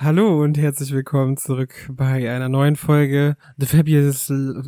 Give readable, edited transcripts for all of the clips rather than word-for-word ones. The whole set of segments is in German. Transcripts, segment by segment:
Hallo und herzlich willkommen zurück bei einer neuen Folge The Fabulous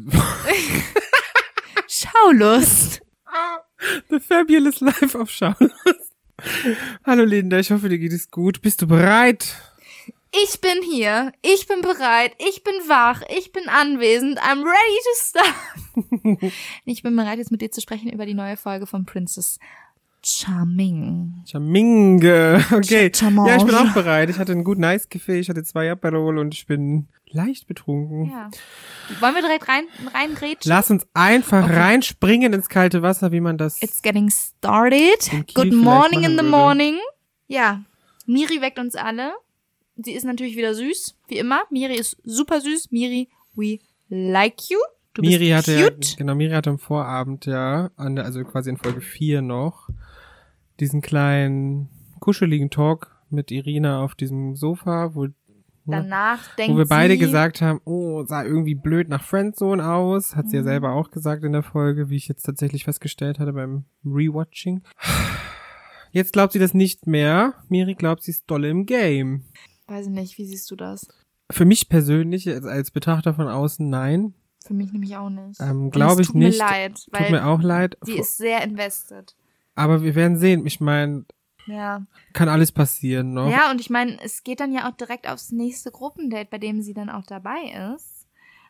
Schaulust. The Fabulous Life of Schaulust. Hallo Linda, ich hoffe, dir geht es gut. Bist du bereit? Ich bin hier, ich bin bereit, ich bin wach, ich bin anwesend, I'm ready to start. Ich bin bereit, jetzt mit dir zu sprechen über die neue Folge von Princess Charming. Charminge. Okay. Charmange. Ja, ich bin auch bereit. Ich hatte einen guten Eiscafé, ich hatte 2 Aperol und ich bin leicht betrunken. Ja. Wollen wir direkt reingrätschen? Lass uns einfach reinspringen ins kalte Wasser, wie man das... It's getting started. in Kiel Good vielleicht morning in machen the würde. morning. Ja, Miri weckt uns alle. Sie ist natürlich wieder süß, wie immer. Miri ist super süß. Miri, we like you. Du Miri bist hatte cute. Miri hatte am Vorabend, also quasi in Folge 4 noch, diesen kleinen kuscheligen Talk mit Irina auf diesem Sofa, wo Danach denkt wir beide sie, gesagt haben, oh, sah irgendwie blöd nach Friendzone aus. Hat sie ja selber auch gesagt in der Folge, wie ich jetzt tatsächlich festgestellt hatte beim Rewatching. Jetzt glaubt sie das nicht mehr. Miri glaubt, sie ist dolle im Game. weiß ich nicht, wie siehst du das? Für mich persönlich, als Betrachter von außen, nein. Für mich nämlich auch nicht. Glaube ich nicht. Tut mir leid, Tut weil mir auch leid. sie ist sehr invested. Aber wir werden sehen. Ich meine, Ja. kann alles passieren noch. Ja, und ich meine, es geht dann ja auch direkt aufs nächste Gruppendate, bei dem sie dann auch dabei ist.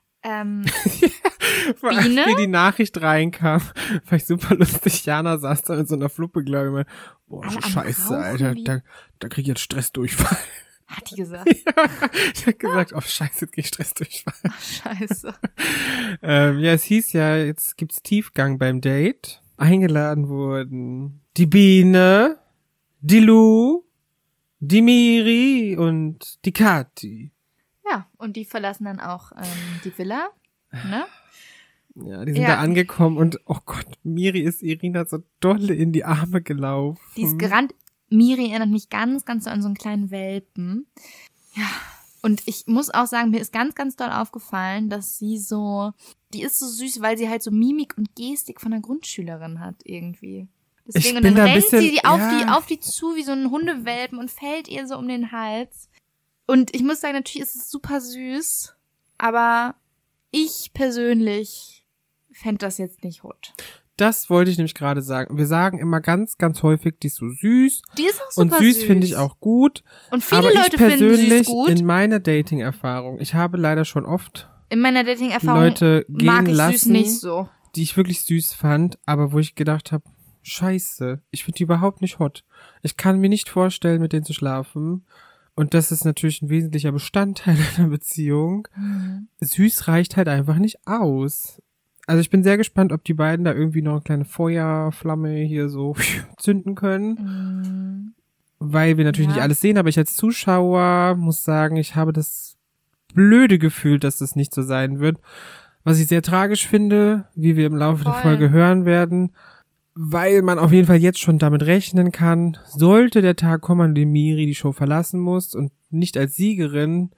Vor allem, Biene? wie die Nachricht reinkam, fand ich super lustig. Jana saß da mit so einer Fluppe, glaube ich, mal, boah, Alle am scheiße, Rauchen, Alter, wie- da krieg ich jetzt Stressdurchfall. Hat die gesagt. Ich hab gesagt, oh scheiße, jetzt krieg ich Stressdurchfall. Scheiße. Ja, es hieß ja, jetzt gibt's Tiefgang beim Date. Eingeladen wurden die Biene, die Lu, die Miri und die Kathi. Ja, und die verlassen dann auch die Villa, ne? Ja, die sind Ja. da angekommen und, oh Gott, Miri ist Irina so dolle in die Arme gelaufen. Die ist gerannt. Miri erinnert mich ganz, ganz so an so einen kleinen Welpen. Ja, und ich muss auch sagen, mir ist ganz, ganz doll aufgefallen, dass die ist so süß, weil sie halt so Mimik und Gestik von einer Grundschülerin hat irgendwie. Deswegen, Ich und bin dann da ein rennt bisschen- sie ja. auf die zu wie so ein Hundewelpen und fällt ihr so um den Hals. Und ich muss sagen, natürlich ist es super süß, aber ich persönlich fände das jetzt nicht hot. Das wollte ich nämlich gerade sagen. Wir sagen immer ganz, ganz häufig, die ist so süß. Die ist auch Und super süß finde ich auch gut. Und viele Aber Leute ich finden persönlich süß gut. in meiner Dating-Erfahrung, ich habe leider schon oft In meiner Dating-Erfahrung Leute gehen mag ich süß lassen, nicht so. die ich wirklich süß fand, aber wo ich gedacht habe, scheiße, ich finde die überhaupt nicht hot. Ich kann mir nicht vorstellen, mit denen zu schlafen. Und das ist natürlich ein wesentlicher Bestandteil einer Beziehung. Süß reicht halt einfach nicht aus. Also ich bin sehr gespannt, ob die beiden da irgendwie noch eine kleine Feuerflamme hier so zünden können. Weil wir natürlich Ja. nicht alles sehen, aber ich als Zuschauer muss sagen, ich habe das blöde Gefühl, dass das nicht so sein wird. Was ich sehr tragisch finde, wie wir im Laufe der Voll. Folge hören werden, weil man auf jeden Fall jetzt schon damit rechnen kann, sollte der Tag kommen, an dem Miri die Show verlassen muss und nicht als Siegerin,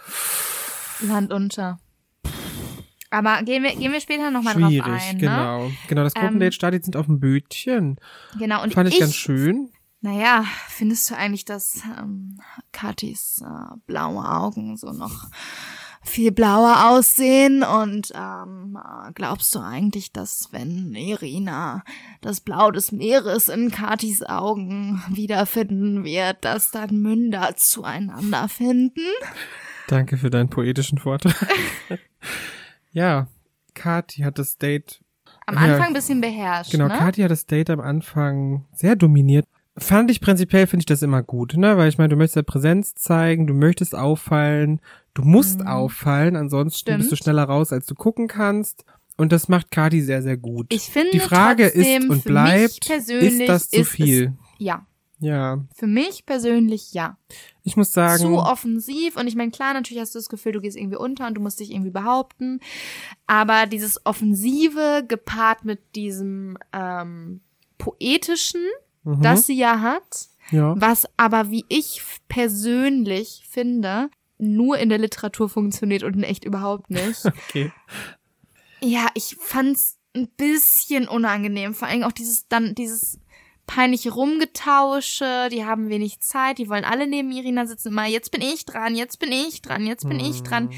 Land unter. Aber gehen wir später nochmal drauf schwierig, ein, ne? genau. Genau, das Gruppendate startet, sind auf dem Bötchen. Genau, und Fand ich ganz schön. Naja, findest du eigentlich, dass Kathis blaue Augen so noch viel blauer aussehen? Und glaubst du eigentlich, dass wenn Irina das Blau des Meeres in Kathis Augen wiederfinden wird, dass dann Münder zueinander finden? Danke für deinen poetischen Vortrag. Ja, Kathi hat das Date. Am Anfang ein bisschen beherrscht, Genau, ne? Kathi hat das Date am Anfang sehr dominiert. Finde ich das immer gut, ne? Weil ich meine, du möchtest ja Präsenz zeigen, du möchtest auffallen, du musst auffallen, ansonsten Stimmt. bist du schneller raus, als du gucken kannst. Und das macht Kathi sehr, sehr gut. Ich finde Die Frage trotzdem, ist und für bleibt, mich persönlich ist das zu ist viel? Ja, Ja, für mich persönlich ja. ich muss sagen, Zu offensiv. Und ich meine, klar, natürlich hast du das Gefühl, du gehst irgendwie unter und du musst dich irgendwie behaupten. Aber dieses Offensive gepaart mit diesem Poetischen, das sie ja hat, ja, was aber, wie ich persönlich finde, nur in der Literatur funktioniert und in echt überhaupt nicht. okay. Ja, ich fand's ein bisschen unangenehm. Vor allem auch dieses peinliche Rumgetausche, die haben wenig Zeit, die wollen alle neben Irina sitzen, immer, jetzt bin ich dran, jetzt bin ich dran, jetzt bin ich dran.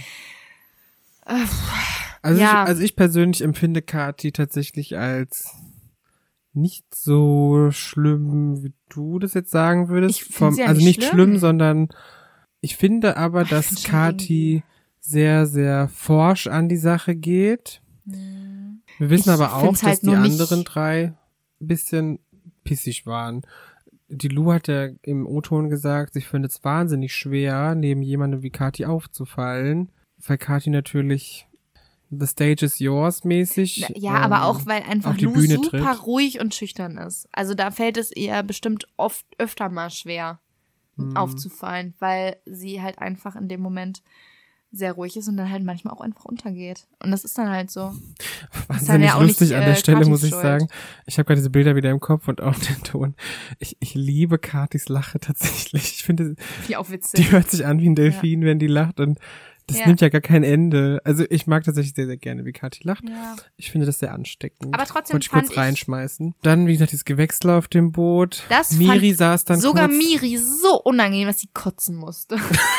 Also ich persönlich empfinde Kathi tatsächlich als nicht so schlimm, wie du das jetzt sagen würdest. Also nicht schlimm, sondern ich finde aber, dass Kathi sehr, sehr forsch an die Sache geht. Wir wissen aber auch, dass die anderen drei ein bisschen pissig waren. Die Lu hat ja im O-Ton gesagt, sie findet es wahnsinnig schwer, neben jemandem wie Kathi aufzufallen, weil Kathi natürlich the stage is yours mäßig. Ja, aber auch, weil einfach Lu super ruhig und schüchtern ist. Also da fällt es ihr bestimmt öfter mal schwer aufzufallen, weil sie halt einfach in dem Moment sehr ruhig ist und dann halt manchmal auch einfach untergeht. Und das ist dann halt so. Wahnsinnig lustig an der Stelle, muss ich sagen. Ich habe gerade diese Bilder wieder im Kopf und auch den Ton. Ich liebe Kathis Lache tatsächlich. Ich finde, die hört sich an wie ein Delfin, wenn die lacht und das nimmt ja gar kein Ende. Also ich mag tatsächlich sehr, sehr gerne, wie Kathi lacht. Ja. Ich finde das sehr ansteckend. Aber trotzdem wollte ich kurz reinschmeißen. Dann, wie gesagt, dieses Gewächsel auf dem Boot. Miri saß dann sogar kurz. Miri so unangenehm, dass sie kotzen musste.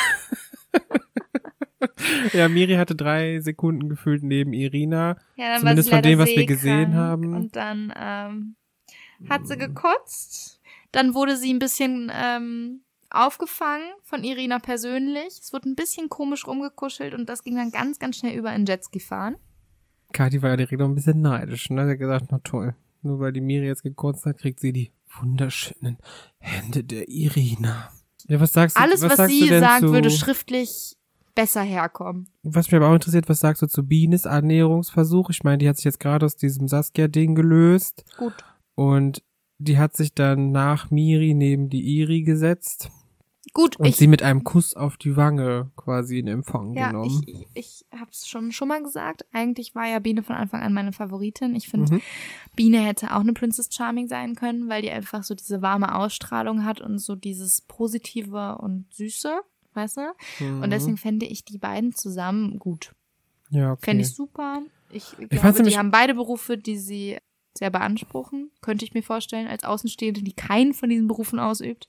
Ja, Miri hatte 3 Sekunden gefühlt neben Irina. Ja, dann zumindest von dem, was wir gesehen haben. Und dann hat sie gekotzt. Dann wurde sie ein bisschen aufgefangen von Irina persönlich. Es wurde ein bisschen komisch rumgekuschelt und das ging dann ganz, ganz schnell über in Jetski fahren. Kathi war ja direkt noch ein bisschen neidisch, ne? Sie hat gesagt, na toll, nur weil die Miri jetzt gekotzt hat, kriegt sie die wunderschönen Hände der Irina. Ja, was sagst du? Alles, was sie sagt, würde schriftlich besser herkommen. Was mich aber auch interessiert, was sagst du zu Bienes Annäherungsversuch? Ich meine, die hat sich jetzt gerade aus diesem Saskia-Ding gelöst. Gut. Und die hat sich dann nach Miri neben die Iri gesetzt. Gut. Und sie mit einem Kuss auf die Wange quasi in Empfang genommen. Ich hab's schon mal gesagt. Eigentlich war ja Biene von Anfang an meine Favoritin. Ich finde, Biene hätte auch eine Princess Charming sein können, weil die einfach so diese warme Ausstrahlung hat und so dieses Positive und Süße. Weißt du? Und deswegen fände ich die beiden zusammen gut. Ja, okay. Fände ich super. Ich glaube, die haben beide Berufe, die sie sehr beanspruchen. Könnte ich mir vorstellen, als Außenstehende, die keinen von diesen Berufen ausübt.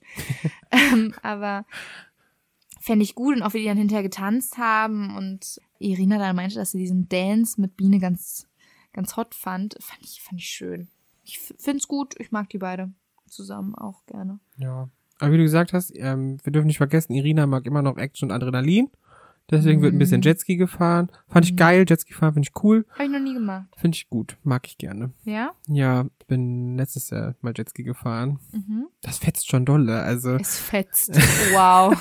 Aber fände ich gut. Und auch wie die dann hinterher getanzt haben und Irina dann meinte, dass sie diesen Dance mit Biene ganz, ganz hot fand ich schön. Ich finde es gut. Ich mag die beide zusammen auch gerne. Ja. Aber wie du gesagt hast, wir dürfen nicht vergessen, Irina mag immer noch Action und Adrenalin. Deswegen wird ein bisschen Jetski gefahren. Fand ich geil, Jetski fahren finde ich cool. Habe ich noch nie gemacht. Finde ich gut, mag ich gerne. Ja? Ja, bin letztes Jahr mal Jetski gefahren. Das fetzt schon dolle, also. Es fetzt, wow.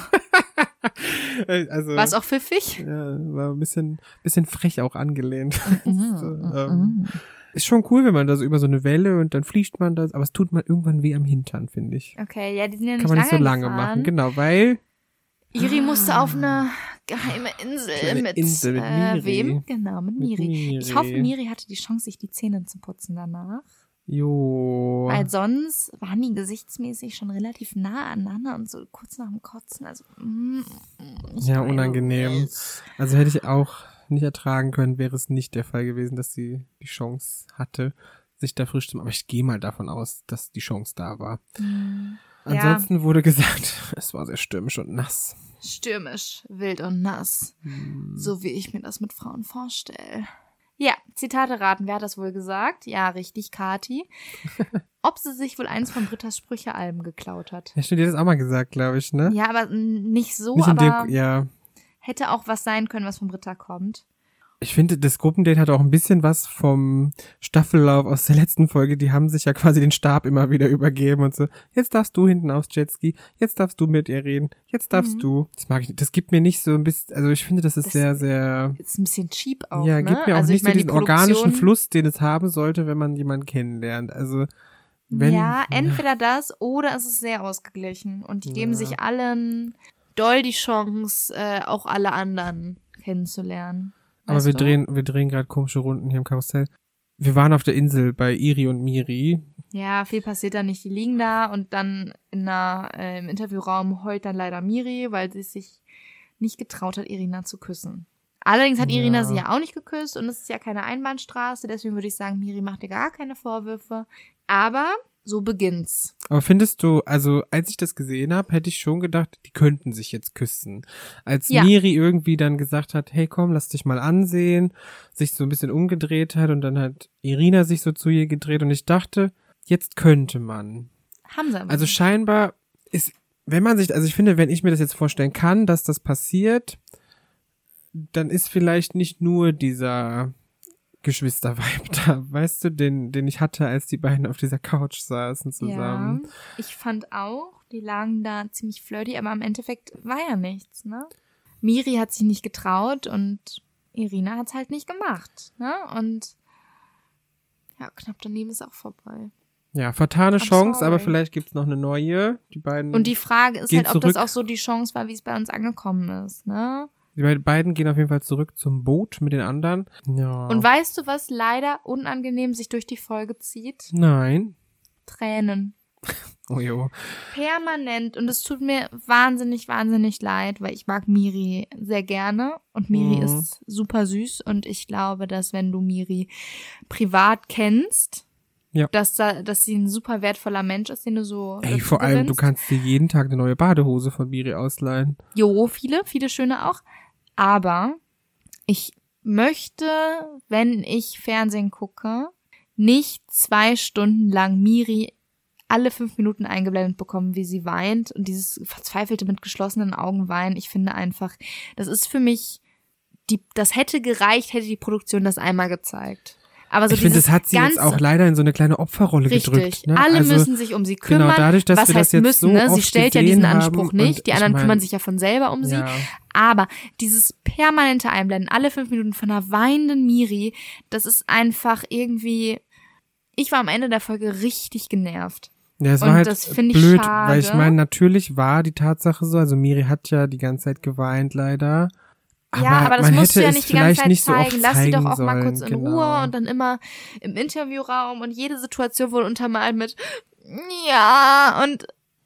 Also, war es auch pfiffig? Ja, war ein bisschen frech auch angelehnt. Ist schon cool, wenn man da so über so eine Welle und dann fliegt man das, aber es tut mal irgendwann weh am Hintern, finde ich. Okay, ja, die sind ja nicht Kann man nicht so lange machen, genau, weil Iri musste auf eine geheime Insel mit Miri. Wem? Genau, mit Miri. Ich hoffe, Miri hatte die Chance, sich die Zähne zu putzen danach. Jo. Weil sonst waren die gesichtsmäßig schon relativ nah aneinander und so kurz nach dem Kotzen, also ja, unangenehm. Also hätte ich auch nicht ertragen können, wäre es nicht der Fall gewesen, dass sie die Chance hatte, sich da frisch zu machen. Aber ich gehe mal davon aus, dass die Chance da war. Ansonsten wurde gesagt, es war sehr stürmisch und nass. Stürmisch, wild und nass. So wie ich mir das mit Frauen vorstelle. Ja, Zitate raten. Wer hat das wohl gesagt? Ja, richtig, Kathi. Ob sie sich wohl eins von Brittas Sprüche-Alben geklaut hat. Ja, stimmt, die hat das auch mal gesagt, glaube ich, ne? Ja, aber nicht so, nicht aber ja. Hätte auch was sein können, was von Britta kommt. Ich finde, das Gruppendate hat auch ein bisschen was vom Staffellauf aus der letzten Folge. Die haben sich ja quasi den Stab immer wieder übergeben und so. Jetzt darfst du hinten aufs Jetski. Jetzt darfst du mit ihr reden. Jetzt darfst du. Das mag ich nicht. Das gibt mir nicht so ein bisschen, also ich finde, das ist sehr, sehr. Ist ein bisschen cheap auch, ja, ne? Gibt mir auch also nicht so diesen organischen Fluss, den es haben sollte, wenn man jemanden kennenlernt. Also, wenn. Ja, entweder das oder es ist sehr ausgeglichen. Und die geben sich allen doll die Chance, auch alle anderen kennenzulernen. Aber wir drehen gerade komische Runden hier im Karussell. Wir waren auf der Insel bei Iri und Miri. Ja, viel passiert da nicht. Die liegen da und dann im Interviewraum heult dann leider Miri, weil sie sich nicht getraut hat, Irina zu küssen. Allerdings hat Irina sie ja auch nicht geküsst und es ist ja keine Einbahnstraße. Deswegen würde ich sagen, Miri macht dir gar keine Vorwürfe. Aber so beginnt's. Aber findest du, also als ich das gesehen habe, hätte ich schon gedacht, die könnten sich jetzt küssen. Als Miri irgendwie dann gesagt hat, hey komm, lass dich mal ansehen, sich so ein bisschen umgedreht hat und dann hat Irina sich so zu ihr gedreht und ich dachte, jetzt könnte man. Haben sie aber. Also scheinbar ist, wenn man sich, also ich finde, wenn ich mir das jetzt vorstellen kann, dass das passiert, dann ist vielleicht nicht nur dieser Geschwister-Vibe da, weißt du, den ich hatte, als die beiden auf dieser Couch saßen zusammen. Ja, ich fand auch, die lagen da ziemlich flirty, aber im Endeffekt war ja nichts, ne? Miri hat sich nicht getraut und Irina hat's halt nicht gemacht, ne? Und ja, knapp daneben ist auch vorbei. Ja, vertane Chance, sorry. aber vielleicht gibt's noch eine neue. Die beiden Und die Frage ist gehen halt, ob zurück. das auch so die Chance war, wie es bei uns angekommen ist, ne? Die beiden gehen auf jeden Fall zurück zum Boot mit den anderen. Ja. Und weißt du, was leider unangenehm sich durch die Folge zieht? Nein. Tränen. Oh jo. Permanent. Und es tut mir wahnsinnig, wahnsinnig leid, weil ich mag Miri sehr gerne. Und Miri ist super süß. Und ich glaube, dass wenn du Miri privat kennst, ja, dass sie ein super wertvoller Mensch ist, den du so Ey, vor allem, du kannst dir jeden Tag eine neue Badehose von Miri ausleihen. Jo, viele schöne auch. Aber ich möchte, wenn ich Fernsehen gucke, nicht 2 Stunden lang Miri alle 5 Minuten eingeblendet bekommen, wie sie weint und dieses verzweifelte mit geschlossenen Augen weinen. Ich finde einfach, das ist für mich, das hätte gereicht, hätte die Produktion das einmal gezeigt. Aber so ich finde, das hat sie jetzt auch leider in so eine kleine Opferrolle gedrückt. Ne? Alle also, müssen sich um sie kümmern. Genau, dadurch, dass was wir das heißt jetzt müssen, so ne? Sie oft stellt ja gesehen diesen Anspruch haben nicht. Die anderen ich mein, kümmern sich ja von selber um sie. Ja. Aber dieses permanente Einblenden, alle 5 Minuten von einer weinenden Miri, das ist einfach irgendwie, ich war am Ende der Folge richtig genervt. Ja, es und war halt das finde ich blöd, schade. weil ich meine, natürlich war die Tatsache so, also Miri hat ja die ganze Zeit geweint leider. Aber das man musst du hätte ja es nicht die ganze vielleicht Zeit nicht so oft zeigen. Lass sie doch auch zeigen mal kurz sollen, in Ruhe und dann immer im Interviewraum und jede Situation wurde untermalt mit ja und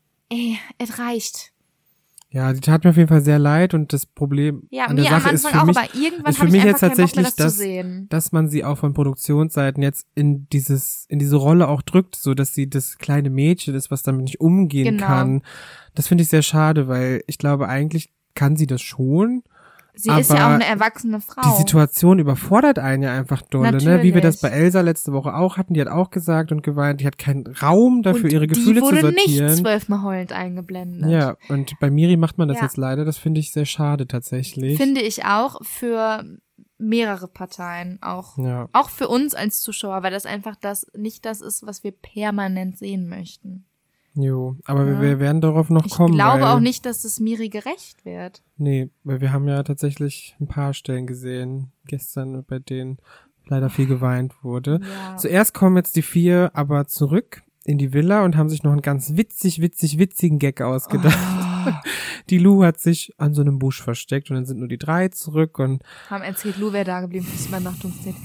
es reicht. Ja, die tat mir auf jeden Fall sehr leid und das Problem Ja, an der mir Sache am ist Anfang für mich, auch, aber irgendwann ist für habe mich ich jetzt einfach keinen Bock mehr, tatsächlich, das zu sehen. dass man sie auch von Produktionsseiten jetzt in diese Rolle auch drückt, so dass sie das kleine Mädchen ist, was damit nicht umgehen kann. Das finde ich sehr schade, weil ich glaube, eigentlich kann sie das schon. Sie ist ja auch eine erwachsene Frau. Die Situation überfordert einen ja einfach dolle, ne? Wie wir das bei Elsa letzte Woche auch hatten. Die hat auch gesagt und geweint, die hat keinen Raum dafür, ihre Gefühle zu sortieren. Die wurde nicht 12-mal heulend eingeblendet. Ja, und bei Miri macht man das jetzt leider. Das finde ich sehr schade tatsächlich. Finde ich auch für mehrere Parteien. Auch für uns als Zuschauer, weil das einfach nicht das ist, was wir permanent sehen möchten. Jo, aber wir werden darauf noch kommen. Ich glaube auch nicht, dass es Miri gerecht wird. Nee, weil wir haben ja tatsächlich ein paar Stellen gesehen gestern, bei denen leider viel geweint wurde. Ja. Zuerst kommen jetzt die 4 aber zurück in die Villa und haben sich noch einen ganz witzigen Gag ausgedacht. Oh. Die Lou hat sich an so einem Busch versteckt und dann sind nur die 3 zurück und haben erzählt, Lou wäre da geblieben fürs Übernachtungsdate.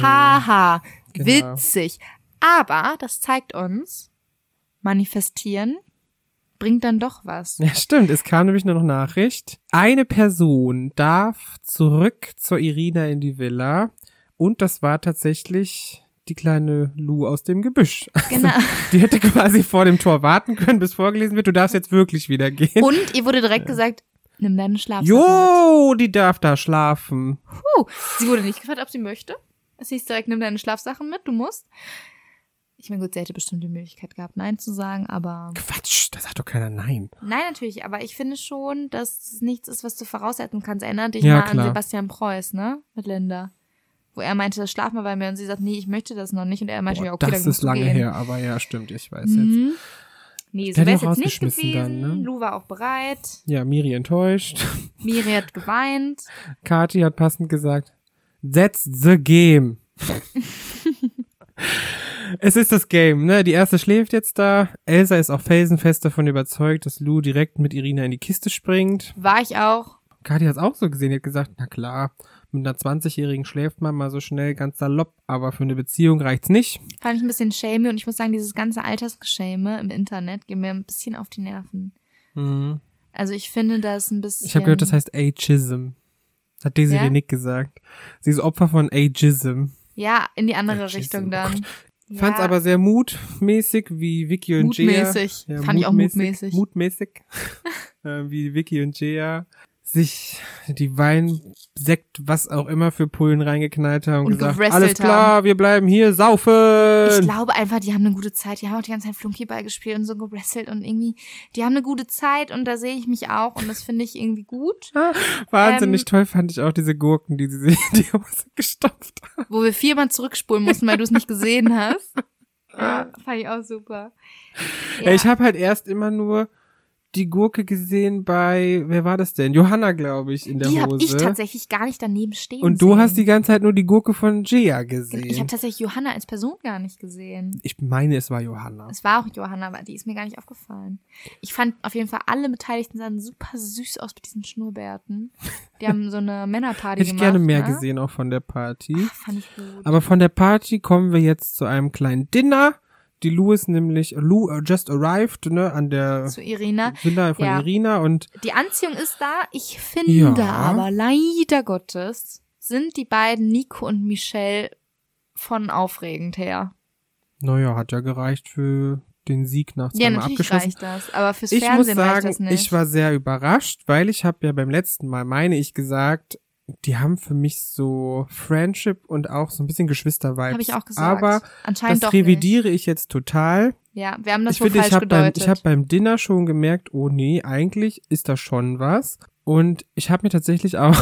Haha, genau. Witzig. Aber das zeigt uns, manifestieren bringt dann doch was. Ja, stimmt. Es kam nämlich nur noch Nachricht. Eine Person darf zurück zur Irina in die Villa und das war tatsächlich die kleine Lou aus dem Gebüsch. Genau. Also, die hätte quasi vor dem Tor warten können, bis vorgelesen wird, du darfst jetzt wirklich wieder gehen. Und ihr wurde direkt gesagt, nimm deine Schlafsachen Jo, mit. Die darf da schlafen. Sie wurde nicht gefragt, ob sie möchte. Es hieß direkt, nimm deine Schlafsachen mit, du musst. Ich meine, gut, sie hätte bestimmt die Möglichkeit gehabt, Nein zu sagen, aber... Quatsch, da sagt doch keiner Nein. Nein, natürlich, aber ich finde schon, dass es nichts ist, was du voraussetzen kannst. Erinnert dich mal an Sebastian Preuß, ne? Mit Linda. Wo er meinte, das schlaf mal bei mir und sie sagt, nee, ich möchte das noch nicht. Und er meinte, ja, okay, das dann ist lange gehen. her, aber ja, stimmt, ich weiß jetzt. Nee, so wäre es jetzt nicht gewesen. Dann, ne? Lou war auch bereit. Ja, Miri enttäuscht. Miri hat geweint. Kathi hat passend gesagt, that's the game. Es ist das Game, ne? Die erste schläft jetzt da. Elsa ist auch felsenfest davon überzeugt, dass Lou direkt mit Irina in die Kiste springt. War ich auch. Kathi hat es auch so gesehen. Die hat gesagt, na klar, mit einer 20-Jährigen schläft man mal so schnell, ganz salopp, aber für eine Beziehung reicht's nicht. Fand ich ein bisschen shamey und ich muss sagen, dieses ganze Altersgeschäme im Internet geht mir ein bisschen auf die Nerven. Mhm. Also ich finde das ein bisschen... Ich habe gehört, das heißt Ageism. Hat Desiree Nick gesagt. Sie ist Opfer von Ageism. Ja, in die andere Richtung dann. Fand's aber sehr mutmäßig, wie Vicky und Gia. Mutmäßig. Fand ich auch mutmäßig. Mutmäßig. Wie Vicky und Gia sich die Wein, Sekt, was auch immer für Pullen reingeknallt haben und gesagt, alles klar, wir bleiben hier saufen. Ich glaube einfach, die haben eine gute Zeit. Die haben auch die ganze Zeit Flunkyball gespielt und so gewrestelt und irgendwie, die haben eine gute Zeit und da sehe ich mich auch und das finde ich irgendwie gut. Wahnsinnig toll fand ich auch diese Gurken, die sie sich in die Hose gestopft haben. Wo wir 4-mal zurückspulen mussten, weil du es nicht gesehen hast. Ja, fand ich auch super. Ja. Ich habe halt erst immer nur die Gurke gesehen bei, wer war das denn? Johanna, glaube ich, in der Hose. Die habe ich tatsächlich gar nicht daneben stehen Und du hast die ganze Zeit nur die Gurke von Gia gesehen. Ich habe tatsächlich Johanna als Person gar nicht gesehen. Ich meine, es war Johanna. Es war auch Johanna, aber die ist mir gar nicht aufgefallen. Ich fand auf jeden Fall, alle Beteiligten sahen super süß aus mit diesen Schnurrbärten. Die haben so eine Männerparty gemacht. Hätte ich gerne mehr gesehen, auch von der Party. Ach, fand ich gut. Aber von der Party kommen wir jetzt zu einem kleinen Dinner. Die Lou just arrived, ne, an der zu Irina. Villa von Irina und die Anziehung ist da. Ich finde aber leider Gottes sind die beiden Nico und Michelle von aufregend her. Naja, hat ja gereicht für den Sieg nach zweimal abgeschossen. Ja, natürlich reicht das, aber fürs Fernsehen reicht das nicht. Ich war sehr überrascht, weil ich habe ja beim letzten Mal, meine ich, gesagt, die haben für mich so Friendship und auch so ein bisschen Geschwister-Vibes. Habe ich auch gesagt. Aber anscheinend das revidiere ich jetzt total. Ja, wir haben das falsch gedeutet. Ich habe beim Dinner schon gemerkt, oh nee, eigentlich ist da schon was. Und ich habe mir tatsächlich auch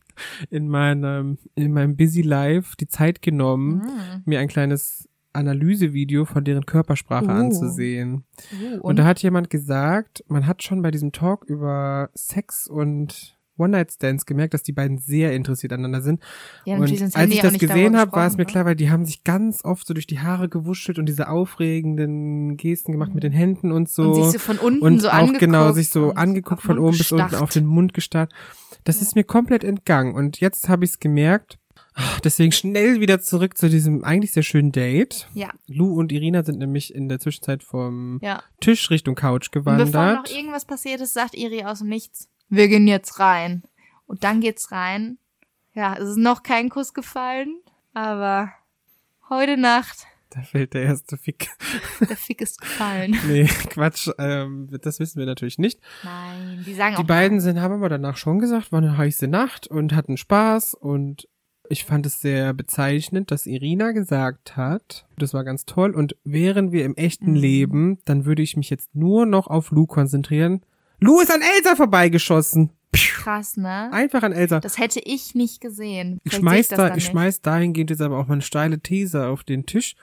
in meinem Busy Life die Zeit genommen, mir ein kleines Analysevideo von deren Körpersprache anzusehen. Und da hat jemand gesagt, man hat schon bei diesem Talk über Sex und One-Night-Stands gemerkt, dass die beiden sehr interessiert aneinander sind. Ja, und als ich das gesehen habe, war es mir klar, weil die haben sich ganz oft so durch die Haare gewuschelt und diese aufregenden Gesten gemacht mit den Händen und so. Und sich so von unten und so auch angeguckt. Genau, sich so angeguckt von oben bis unten auf den Mund gestarrt. Das ist mir komplett entgangen. Und jetzt habe ich es gemerkt. Deswegen schnell wieder zurück zu diesem eigentlich sehr schönen Date. Ja. Lou und Irina sind nämlich in der Zwischenzeit vom Tisch Richtung Couch gewandert. Und bevor noch irgendwas passiert ist, sagt Iri aus dem Nichts, wir gehen jetzt rein. Und dann geht's rein. Ja, es ist noch kein Kuss gefallen, aber heute Nacht. Da fällt der erste Fick. Der Fick ist gefallen. Nee, Quatsch, das wissen wir natürlich nicht. Nein, die sagen auch. Die beiden haben aber danach schon gesagt, war eine heiße Nacht und hatten Spaß und ich fand es sehr bezeichnend, dass Irina gesagt hat, das war ganz toll und wären wir im echten Leben, dann würde ich mich jetzt nur noch auf Lou konzentrieren. Lou ist an Elsa vorbeigeschossen. Krass, ne? Einfach an Elsa. Das hätte ich nicht gesehen. Ich schmeiß dahingehend jetzt aber auch mal eine steile These auf den Tisch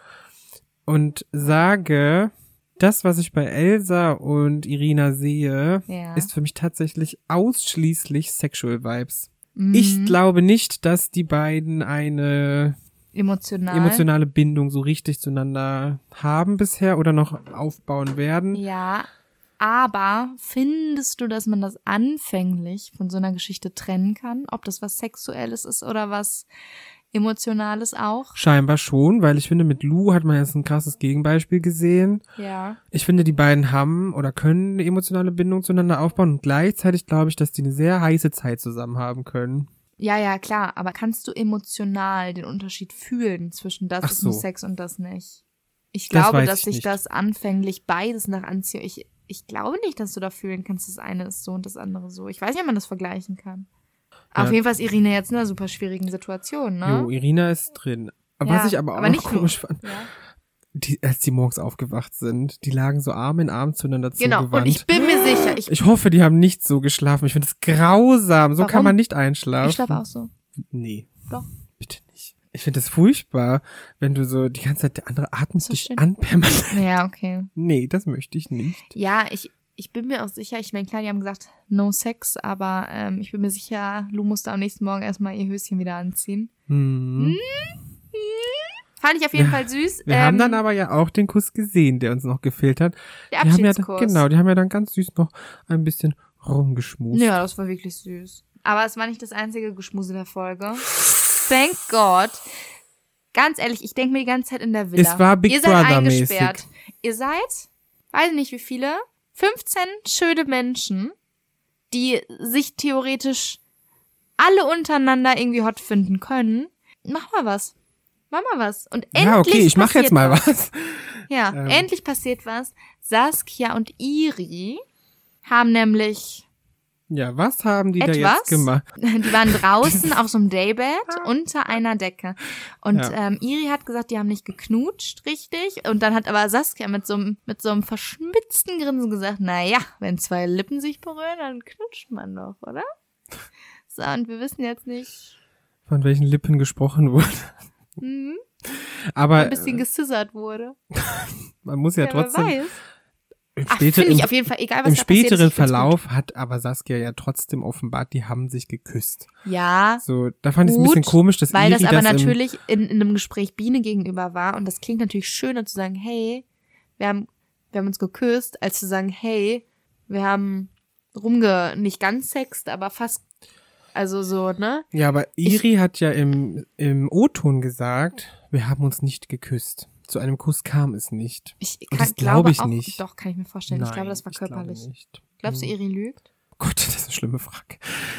und sage, das, was ich bei Elsa und Irina sehe, ist für mich tatsächlich ausschließlich Sexual Vibes. Ich glaube nicht, dass die beiden eine emotionale Bindung so richtig zueinander haben bisher oder noch aufbauen werden. Ja, aber findest du, dass man das anfänglich von so einer Geschichte trennen kann? Ob das was Sexuelles ist oder was Emotionales auch? Scheinbar schon, weil ich finde, mit Lou hat man jetzt ein krasses Gegenbeispiel gesehen. Ja. Ich finde, die beiden haben oder können eine emotionale Bindung zueinander aufbauen und gleichzeitig glaube ich, dass die eine sehr heiße Zeit zusammen haben können. Ja, klar, aber kannst du emotional den Unterschied fühlen zwischen das ist nur Sex und das nicht? Ich glaube, dass sich das anfänglich beides nach Anziehung, ich glaube nicht, dass du da fühlen kannst, das eine ist so und das andere so. Ich weiß nicht, ob man das vergleichen kann. Ja. Auf jeden Fall ist Irina jetzt in einer super schwierigen Situation, ne? Jo, Irina ist drin. Was ich aber auch noch komisch fand, als die morgens aufgewacht sind, die lagen so Arm in Arm zueinander zugewandt. Genau, und ich bin mir sicher. Ich hoffe, die haben nicht so geschlafen. Ich finde das grausam. So kann man nicht einschlafen. Ich schlafe auch so. Nee. Doch. Bitte nicht. Ich finde das furchtbar, wenn du so die ganze Zeit der andere atmet dich an permanent. Ja, okay. Nee, das möchte ich nicht. Ja, ich bin mir auch sicher, ich meine, klar, die haben gesagt, no sex, aber ich bin mir sicher, Lou musste am nächsten Morgen erstmal ihr Höschen wieder anziehen. Fand ich auf jeden Fall süß. Wir haben dann aber ja auch den Kuss gesehen, der uns noch gefehlt hat. Der Abschiedskuss. Die haben ja dann ganz süß noch ein bisschen rumgeschmust. Ja, das war wirklich süß. Aber es war nicht das einzige Geschmuse der Folge. Thank God. Ganz ehrlich, ich denke mir die ganze Zeit in der Villa. Es war Big Brother-mäßig. Ihr seid eingesperrt. Ihr seid, weiß nicht wie viele, 15 schöne Menschen, die sich theoretisch alle untereinander irgendwie hot finden können. Mach mal was. Mach mal was. Und endlich Ja, okay, ich mache jetzt mal was. Ja, endlich passiert was. Saskia und Iri haben nämlich Ja, was haben die da etwas. jetzt gemacht? Die waren draußen auf so einem Daybed unter einer Decke. Und Ja. Iri hat gesagt, die haben nicht geknutscht, richtig. Und dann hat aber Saskia mit so einem verschmitzten Grinsen gesagt, naja, wenn zwei Lippen sich berühren, dann knutscht man doch, oder? So, und wir wissen jetzt nicht, Von welchen Lippen gesprochen wurde. Aber ein bisschen gescissert wurde. man muss ja Ja, wer trotzdem weiß. im Ach, finde späteren, ich auf jeden Fall, egal was im da passiert ist, späteren ich find's Verlauf hat aber Saskia ja trotzdem offenbart, die haben sich geküsst. gut. Ja, So, da fand ich es ein bisschen komisch, dass weil Iri das aber im- natürlich in einem Gespräch Biene gegenüber war und das klingt natürlich schöner zu sagen, hey, wir haben uns geküsst, als zu sagen, hey, wir haben nicht ganz sext, aber fast, also so, ne? Ja, aber Iri hat ja im O-Ton gesagt, wir haben uns nicht geküsst. Zu einem Kuss kam es nicht. Und das glaube ich auch, nicht. Doch, kann ich mir vorstellen. Ich Nein, glaube, das war ich glaube körperlich. nicht. Glaubst du, Iri lügt? Gott, das ist eine schlimme Frage.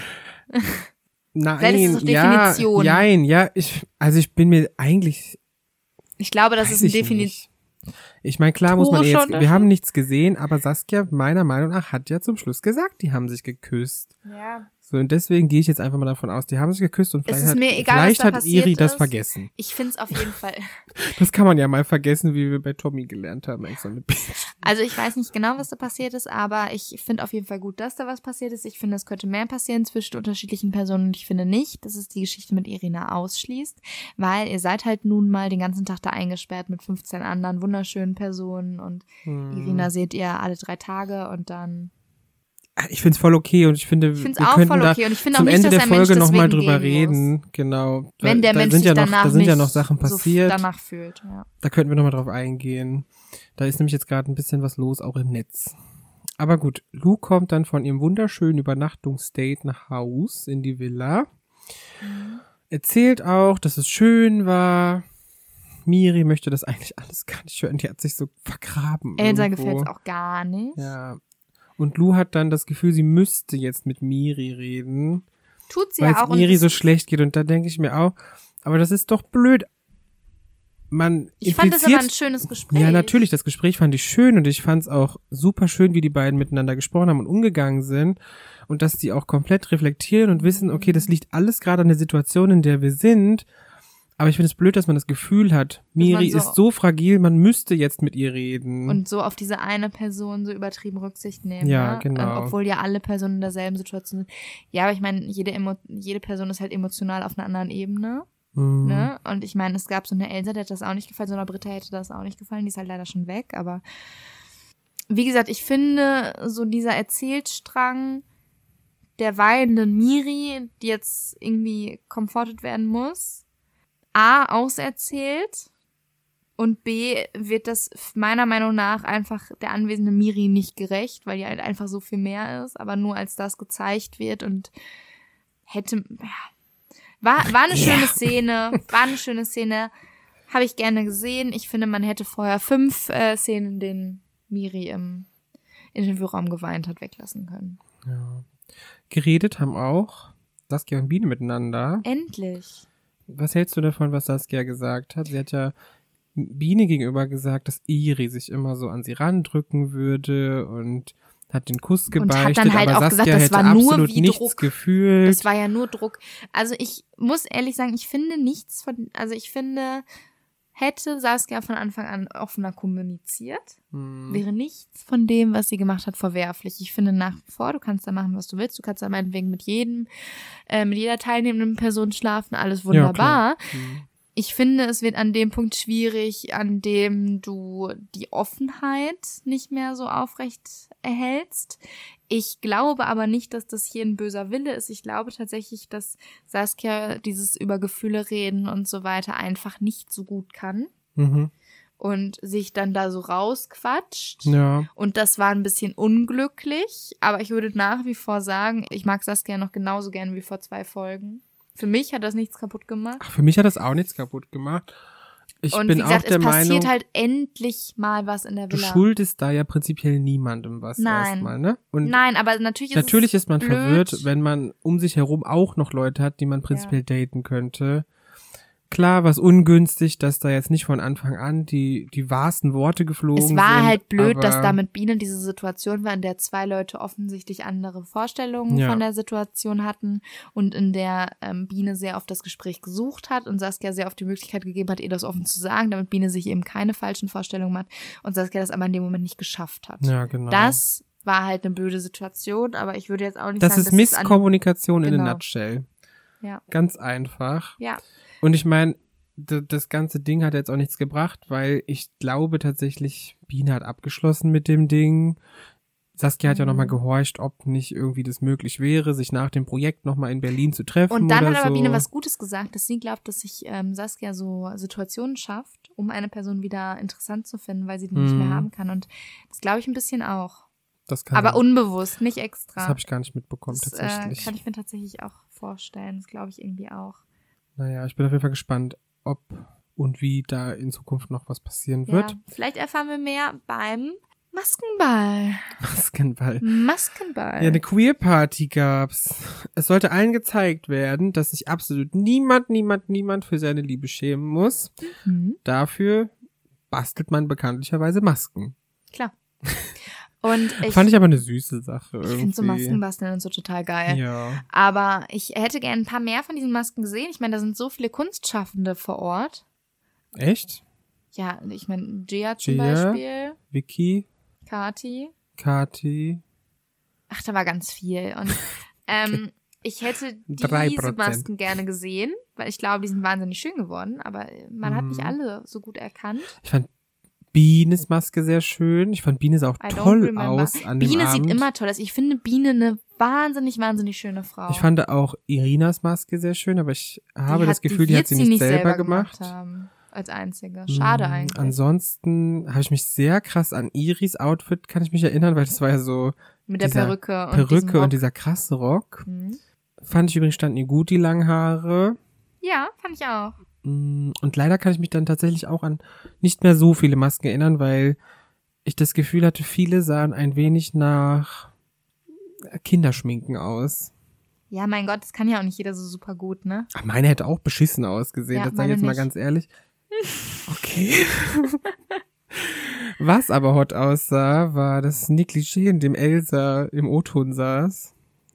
Vielleicht Nein, ist es doch Definition. Ich bin mir eigentlich, Ich glaube, das weiß ist eine ich Definition. nicht. Ich meine, klar muss man Historischer jetzt, wir Unterschied? haben nichts gesehen, aber Saskia, meiner Meinung nach, hat ja zum Schluss gesagt, die haben sich geküsst. Ja. So, und deswegen gehe ich jetzt einfach mal davon aus, die haben sich geküsst und Es vielleicht ist hat, mir egal, was vielleicht da hat passiert Iri das ist. vergessen. Ich finde es auf jeden Fall. Das kann man ja mal vergessen, wie wir bei Tommy gelernt haben. Ex on the Beach. Also ich weiß nicht genau, was da passiert ist, aber ich finde auf jeden Fall gut, dass da was passiert ist. Ich finde, es könnte mehr passieren zwischen unterschiedlichen Personen und ich finde nicht, dass es die Geschichte mit Irina ausschließt, weil ihr seid halt nun mal den ganzen Tag da eingesperrt mit 15 anderen wunderschönen Personen und Irina seht ihr alle 3 Tage und dann... Ich find's voll okay und ich finde, Ich finde wir es auch könnten voll da okay und ich finde auch zum nicht, Ende dass der ein Mensch Folge nochmal deswegen drüber gehen muss. reden. Genau. Wenn der da Mensch sind sich ja noch, danach da sind ja nicht noch Sachen passiert. so danach fühlt. Ja. Da könnten wir nochmal drauf eingehen. Da ist nämlich jetzt gerade ein bisschen was los, auch im Netz. Aber gut, Lou kommt dann von ihrem wunderschönen Übernachtungsdate nach Haus in die Villa. Erzählt auch, dass es schön war. Miri möchte das eigentlich alles gar nicht hören. Die hat sich so vergraben. Elsa irgendwo. gefällt es auch gar nicht. Ja. Und Lou hat dann das Gefühl, sie müsste jetzt mit Miri reden, Tut sie weil ja es auch. Miri und so schlecht geht. Und da denke ich mir auch, aber das ist doch blöd. ich fand das aber ein schönes Gespräch. Ja, natürlich, das Gespräch fand ich schön und ich fand es auch super schön, wie die beiden miteinander gesprochen haben und umgegangen sind und dass die auch komplett reflektieren und wissen, okay, das liegt alles gerade an der Situation, in der wir sind. Aber ich finde es blöd, dass man das Gefühl hat, Miri ist so fragil, man müsste jetzt mit ihr reden. Und so auf diese eine Person so übertrieben Rücksicht nehmen. Ja, ne? genau. Obwohl ja alle Personen in derselben Situation sind. Ja, aber ich meine, jede Person ist halt emotional auf einer anderen Ebene. Ne? Und ich meine, es gab so eine Elsa, der hat das auch nicht gefallen, so eine Britta hätte das auch nicht gefallen, die ist halt leider schon weg. Aber wie gesagt, ich finde so dieser Erzählstrang der weinenden Miri, die jetzt irgendwie comfortet werden muss, A, auserzählt und B, wird das meiner Meinung nach einfach der anwesenden Miri nicht gerecht, weil die halt einfach so viel mehr ist, aber nur als das gezeigt wird und hätte, ja, war eine schöne Szene, habe ich gerne gesehen. Ich finde, man hätte vorher 5 Szenen, in denen Miri im Interviewraum geweint hat, weglassen können. Ja. Geredet haben auch Saskia und Biene miteinander. Endlich. Was hältst du davon, was Saskia gesagt hat? Sie hat ja Biene gegenüber gesagt, dass Iri sich immer so an sie randrücken würde und hat den Kuss gebeichtet, und hat dann halt aber auch Saskia gesagt, das hätte war nur absolut wie nichts Druck. gefühlt. Das war ja nur Druck. Also ich muss ehrlich sagen, ich finde, hätte Saskia von Anfang an offener kommuniziert, wäre nichts von dem, was sie gemacht hat, verwerflich. Ich finde nach wie vor, du kannst da machen, was du willst. Du kannst da meinetwegen mit jeder teilnehmenden Person schlafen, alles wunderbar. Ja, ich finde, es wird an dem Punkt schwierig, an dem du die Offenheit nicht mehr so aufrecht erhältst. Ich glaube aber nicht, dass das hier ein böser Wille ist. Ich glaube tatsächlich, dass Saskia dieses über Gefühle reden und so weiter einfach nicht so gut kann. Und sich dann da so rausquatscht. Ja. Und das war ein bisschen unglücklich. Aber ich würde nach wie vor sagen, ich mag Saskia noch genauso gern wie vor 2 Folgen. Für mich hat das nichts kaputt gemacht. Ach, für mich hat das auch nichts kaputt gemacht. Ich und bin wie gesagt, auch der es passiert Meinung, halt endlich mal was in der du Villa. schuldest da ja prinzipiell niemandem was erstmal, ne? Und Nein, aber natürlich ist man blöd. verwirrt, wenn man um sich herum auch noch Leute hat, die man prinzipiell daten könnte. Klar, was ungünstig, dass da jetzt nicht von Anfang an die wahrsten Worte geflogen sind. Es war halt blöd, aber dass da mit Biene diese Situation war, in der 2 Leute offensichtlich andere Vorstellungen von der Situation hatten und in der Biene sehr oft das Gespräch gesucht hat und Saskia sehr oft die Möglichkeit gegeben hat, ihr das offen zu sagen, damit Biene sich eben keine falschen Vorstellungen macht und Saskia das aber in dem Moment nicht geschafft hat. Ja, genau. Das war halt eine blöde Situation, aber ich würde jetzt auch nicht das sagen, ist Misskommunikation in a Genau. nutshell. Ja. Ganz einfach. Ja. Und ich meine, das ganze Ding hat jetzt auch nichts gebracht, weil ich glaube tatsächlich, Biene hat abgeschlossen mit dem Ding. Saskia hat ja nochmal gehorcht, ob nicht irgendwie das möglich wäre, sich nach dem Projekt nochmal in Berlin zu treffen. Und dann oder hat aber so. Biene was Gutes gesagt, dass sie glaubt, dass sich Saskia so Situationen schafft, um eine Person wieder interessant zu finden, weil sie die nicht mehr haben kann. Und das glaube ich ein bisschen auch. Das kann Aber sein. unbewusst, nicht extra. Das habe ich gar nicht mitbekommen, Das tatsächlich. kann ich mir tatsächlich auch vorstellen. Das glaube ich irgendwie auch. Naja, ich bin auf jeden Fall gespannt, ob und wie da in Zukunft noch was passieren wird. Ja, vielleicht erfahren wir mehr beim Maskenball. Ja, eine Queer-Party gab's. Es sollte allen gezeigt werden, dass sich absolut niemand für seine Liebe schämen muss. Mhm. Dafür bastelt man bekanntlicherweise Masken. Klar. Und Fand ich aber eine süße Sache irgendwie. Ich finde so Maskenbasteln und so total geil. Ja. Aber ich hätte gerne ein paar mehr von diesen Masken gesehen. Ich meine, da sind so viele Kunstschaffende vor Ort. Echt? Ja, ich meine, Gia zum Gia, Beispiel, Vicky, Kati. Ach, da war ganz viel. Und ich hätte diese 3%. Masken gerne gesehen, weil ich glaube, die sind wahnsinnig schön geworden. Aber man hat nicht alle so gut erkannt. Ich fand Bienes Maske sehr schön. Ich fand Biene sah auch toll aus an dem Biene Abend. sieht immer toll aus. Ich finde Biene eine wahnsinnig schöne Frau. Ich fand auch Irinas Maske sehr schön, aber ich habe das Gefühl, die hat sie nicht selber gemacht. Haben, als einzige. Schade eigentlich. Ansonsten habe ich mich sehr krass an Iris Outfit, kann ich mich erinnern, weil das war ja so mit der Perücke und dieser krasse Rock. Mhm. Fand ich übrigens, standen ihr gut, die langen Haare. Ja, fand ich auch. Und leider kann ich mich dann tatsächlich auch an nicht mehr so viele Masken erinnern, weil ich das Gefühl hatte, viele sahen ein wenig nach Kinderschminken aus. Ja, mein Gott, das kann ja auch nicht jeder so super gut, ne? Ach, meine hätte auch beschissen ausgesehen, Ja, das sage ich jetzt mal nicht. ganz ehrlich. Okay. Was aber hot aussah, war das Negligé, in dem Elsa im O-Ton saß.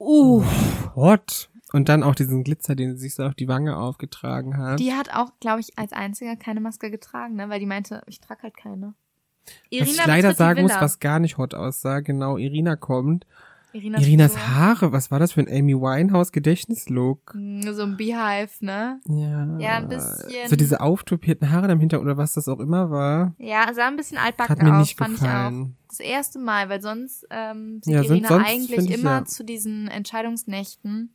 Hot. Und dann auch diesen Glitzer, den sie sich so auf die Wange aufgetragen hat. Die hat auch, glaube ich, als einziger keine Maske getragen, ne? Weil die meinte, ich trage halt keine. Was ich leider sagen muss, was gar nicht hot aussah, genau, Irina kommt. Irinas Irinas Haare, was war das für ein Amy Winehouse Gedächtnislook? So ein Beehive, ne? Ja, ein bisschen. So diese auftopierten Haare im Hintergrund oder was das auch immer war. Ja, sah ein bisschen altbacken Hat mir aus, nicht fand gefallen. ich auch. Das erste Mal, weil sonst sieht Ja, Irina sonst eigentlich find ich, immer ja. zu diesen Entscheidungsnächten.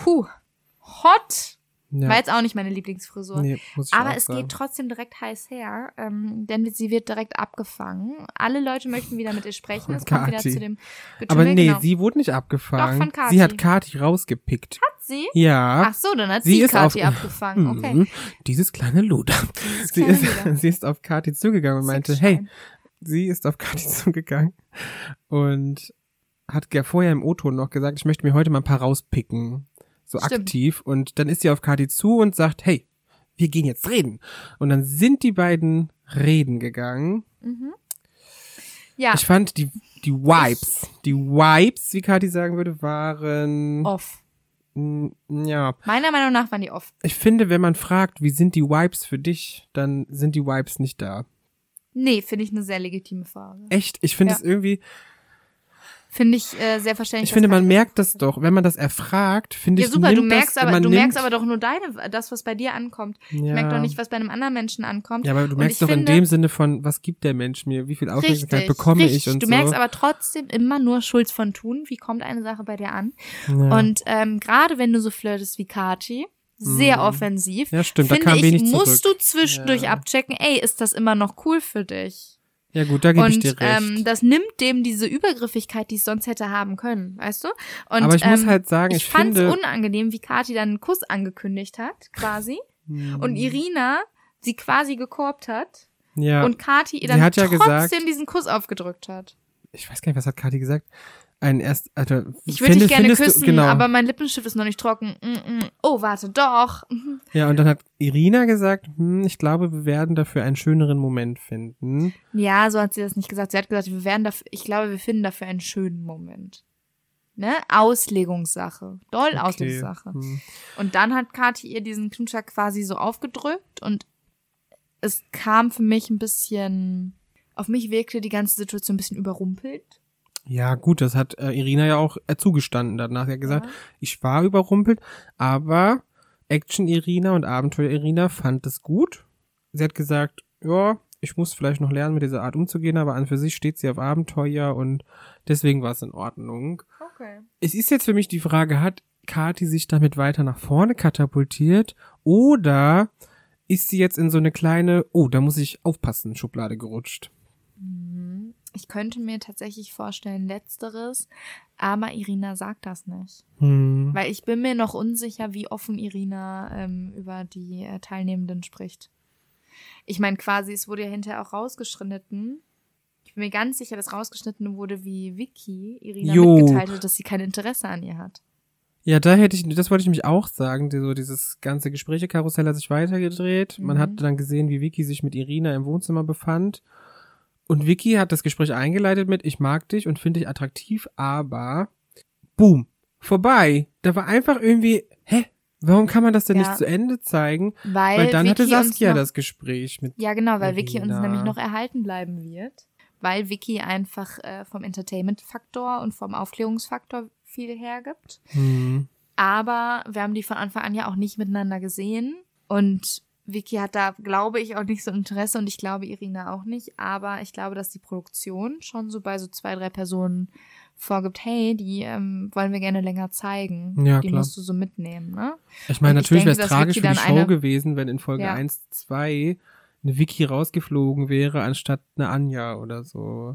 Hot! Ja. War jetzt auch nicht meine Lieblingsfrisur. Nee, muss ich Aber auch es sagen. geht trotzdem direkt heiß her, denn sie wird direkt abgefangen. Alle Leute möchten wieder mit ihr sprechen. Es kommt wieder Kati. zu dem Getümmel. Aber nee, genau. sie wurde nicht abgefangen. Doch, von Kati. Sie hat Kati rausgepickt. Hat sie? Ja. Ach so, dann hat Sie sie ist Kati auf- abgefangen. Okay. Dieses kleine Luder. Sie kleine ist, Luder. sie ist auf Kati zugegangen und meinte, Sexschwein. hey, sie ist auf Kati zugegangen und hat ja vorher im O-Ton noch gesagt, ich möchte mir heute mal ein paar rauspicken. So Stimmt. aktiv. Und dann ist sie auf Kati zu und sagt, hey, wir gehen jetzt reden. Und dann sind die beiden reden gegangen. Ja, Ich fand die Vibes, wie Kati sagen würde, waren, off. ja, Meiner Meinung nach waren die off. ich finde, wenn man fragt, wie sind die Vibes für dich, dann sind die Vibes nicht da. Nee, finde ich eine sehr legitime Frage. Echt, ich finde Ja. es irgendwie, Finde ich sehr verständlich. ich finde, dass man Kati merkt das doch, wenn man das erfragt, finde Ja, ich, super, du nimmt merkst das, aber, man du nimmt, merkst aber doch nur das, was bei dir ankommt. Ich Ja. merke doch nicht, was bei einem anderen Menschen ankommt. Ja, aber du Und merkst ich doch in finde- dem Sinne von, was gibt der Mensch mir, wie viel Aufmerksamkeit bekomme ich und du so. merkst aber trotzdem immer nur Schuld von tun. Wie kommt eine Sache bei dir an? Ja. Und gerade wenn du so flirtest wie Kati, sehr offensiv, Ja, stimmt, da finde kam ich, wenig musst zurück. du zwischendurch abchecken, ey, ist das immer noch cool für dich? Ja gut, da gebe ich Und dir recht. das nimmt dem diese Übergriffigkeit, die es sonst hätte haben können, weißt du? Und, Aber ich muss halt sagen, ich fand's finde- unangenehm, wie Kati dann einen Kuss angekündigt hat, quasi. Und Irina sie quasi gekorbt hat. Ja. Und Kati ihr Sie dann hat ja trotzdem gesagt- diesen Kuss aufgedrückt hat. Ich weiß gar nicht, was hat Kati gesagt? Ich würde dich gerne küssen, genau. aber mein Lippenstift ist noch nicht trocken. Oh, warte, doch. Ja, und dann hat Irina gesagt, ich glaube, wir werden dafür einen schöneren Moment finden. Ja, so hat sie das nicht gesagt. Sie hat gesagt, ich glaube, wir finden dafür einen schönen Moment. Ne? Auslegungssache. Doll Auslegungssache. Und dann hat Kathi ihr diesen Knutscher quasi so aufgedrückt und es kam für mich ein bisschen, auf mich wirkte die ganze Situation ein bisschen überrumpelt. Ja, gut, das hat Irina ja auch zugestanden danach. Sie hat gesagt, ich war überrumpelt, aber Action-Irina und Abenteuer-Irina fand es gut. Sie hat gesagt, ja, ich muss vielleicht noch lernen, mit dieser Art umzugehen, aber an für sich steht sie auf Abenteuer und deswegen war es in Ordnung. Okay. Es ist jetzt für mich die Frage, hat Kathi sich damit weiter nach vorne katapultiert oder ist sie jetzt in so eine kleine, da muss ich aufpassen, Schublade gerutscht? Ich könnte mir tatsächlich vorstellen, Letzteres, aber Irina sagt das nicht. Weil ich bin mir noch unsicher, wie offen Irina über die Teilnehmenden spricht. Ich meine quasi, es wurde ja hinterher auch rausgeschnitten. Ich bin mir ganz sicher, dass rausgeschnitten wurde, wie Vicky Irina mitgeteilt hat, dass sie kein Interesse an ihr hat. Ja, das wollte ich mich auch sagen, dieses ganze Gesprächekarussell hat sich weitergedreht. Man hat dann gesehen, wie Vicky sich mit Irina im Wohnzimmer befand. Und Vicky hat das Gespräch eingeleitet mit, ich mag dich und finde dich attraktiv, aber boom, vorbei. Da war einfach irgendwie, warum kann man das denn nicht zu Ende zeigen? Weil dann Vicky hatte Saskia das Gespräch mit Ja, genau, weil Irina. Vicky uns nämlich noch erhalten bleiben wird. Weil Vicky einfach vom Entertainment-Faktor und vom Aufklärungsfaktor viel hergibt. Aber wir haben die von Anfang an ja auch nicht miteinander gesehen. Und Vicky hat da, glaube ich, auch nicht so Interesse und ich glaube Irina auch nicht. Aber ich glaube, dass die Produktion schon so bei so 2, 3 Personen vorgibt, hey, die wollen wir gerne länger zeigen. Ja, die klar. Musst du so mitnehmen, ne? Ich meine, natürlich wäre es dass tragisch Vicky für die dann Show gewesen, wenn in Folge Ja. 1, 2 eine Vicky rausgeflogen wäre, anstatt eine Anja oder so.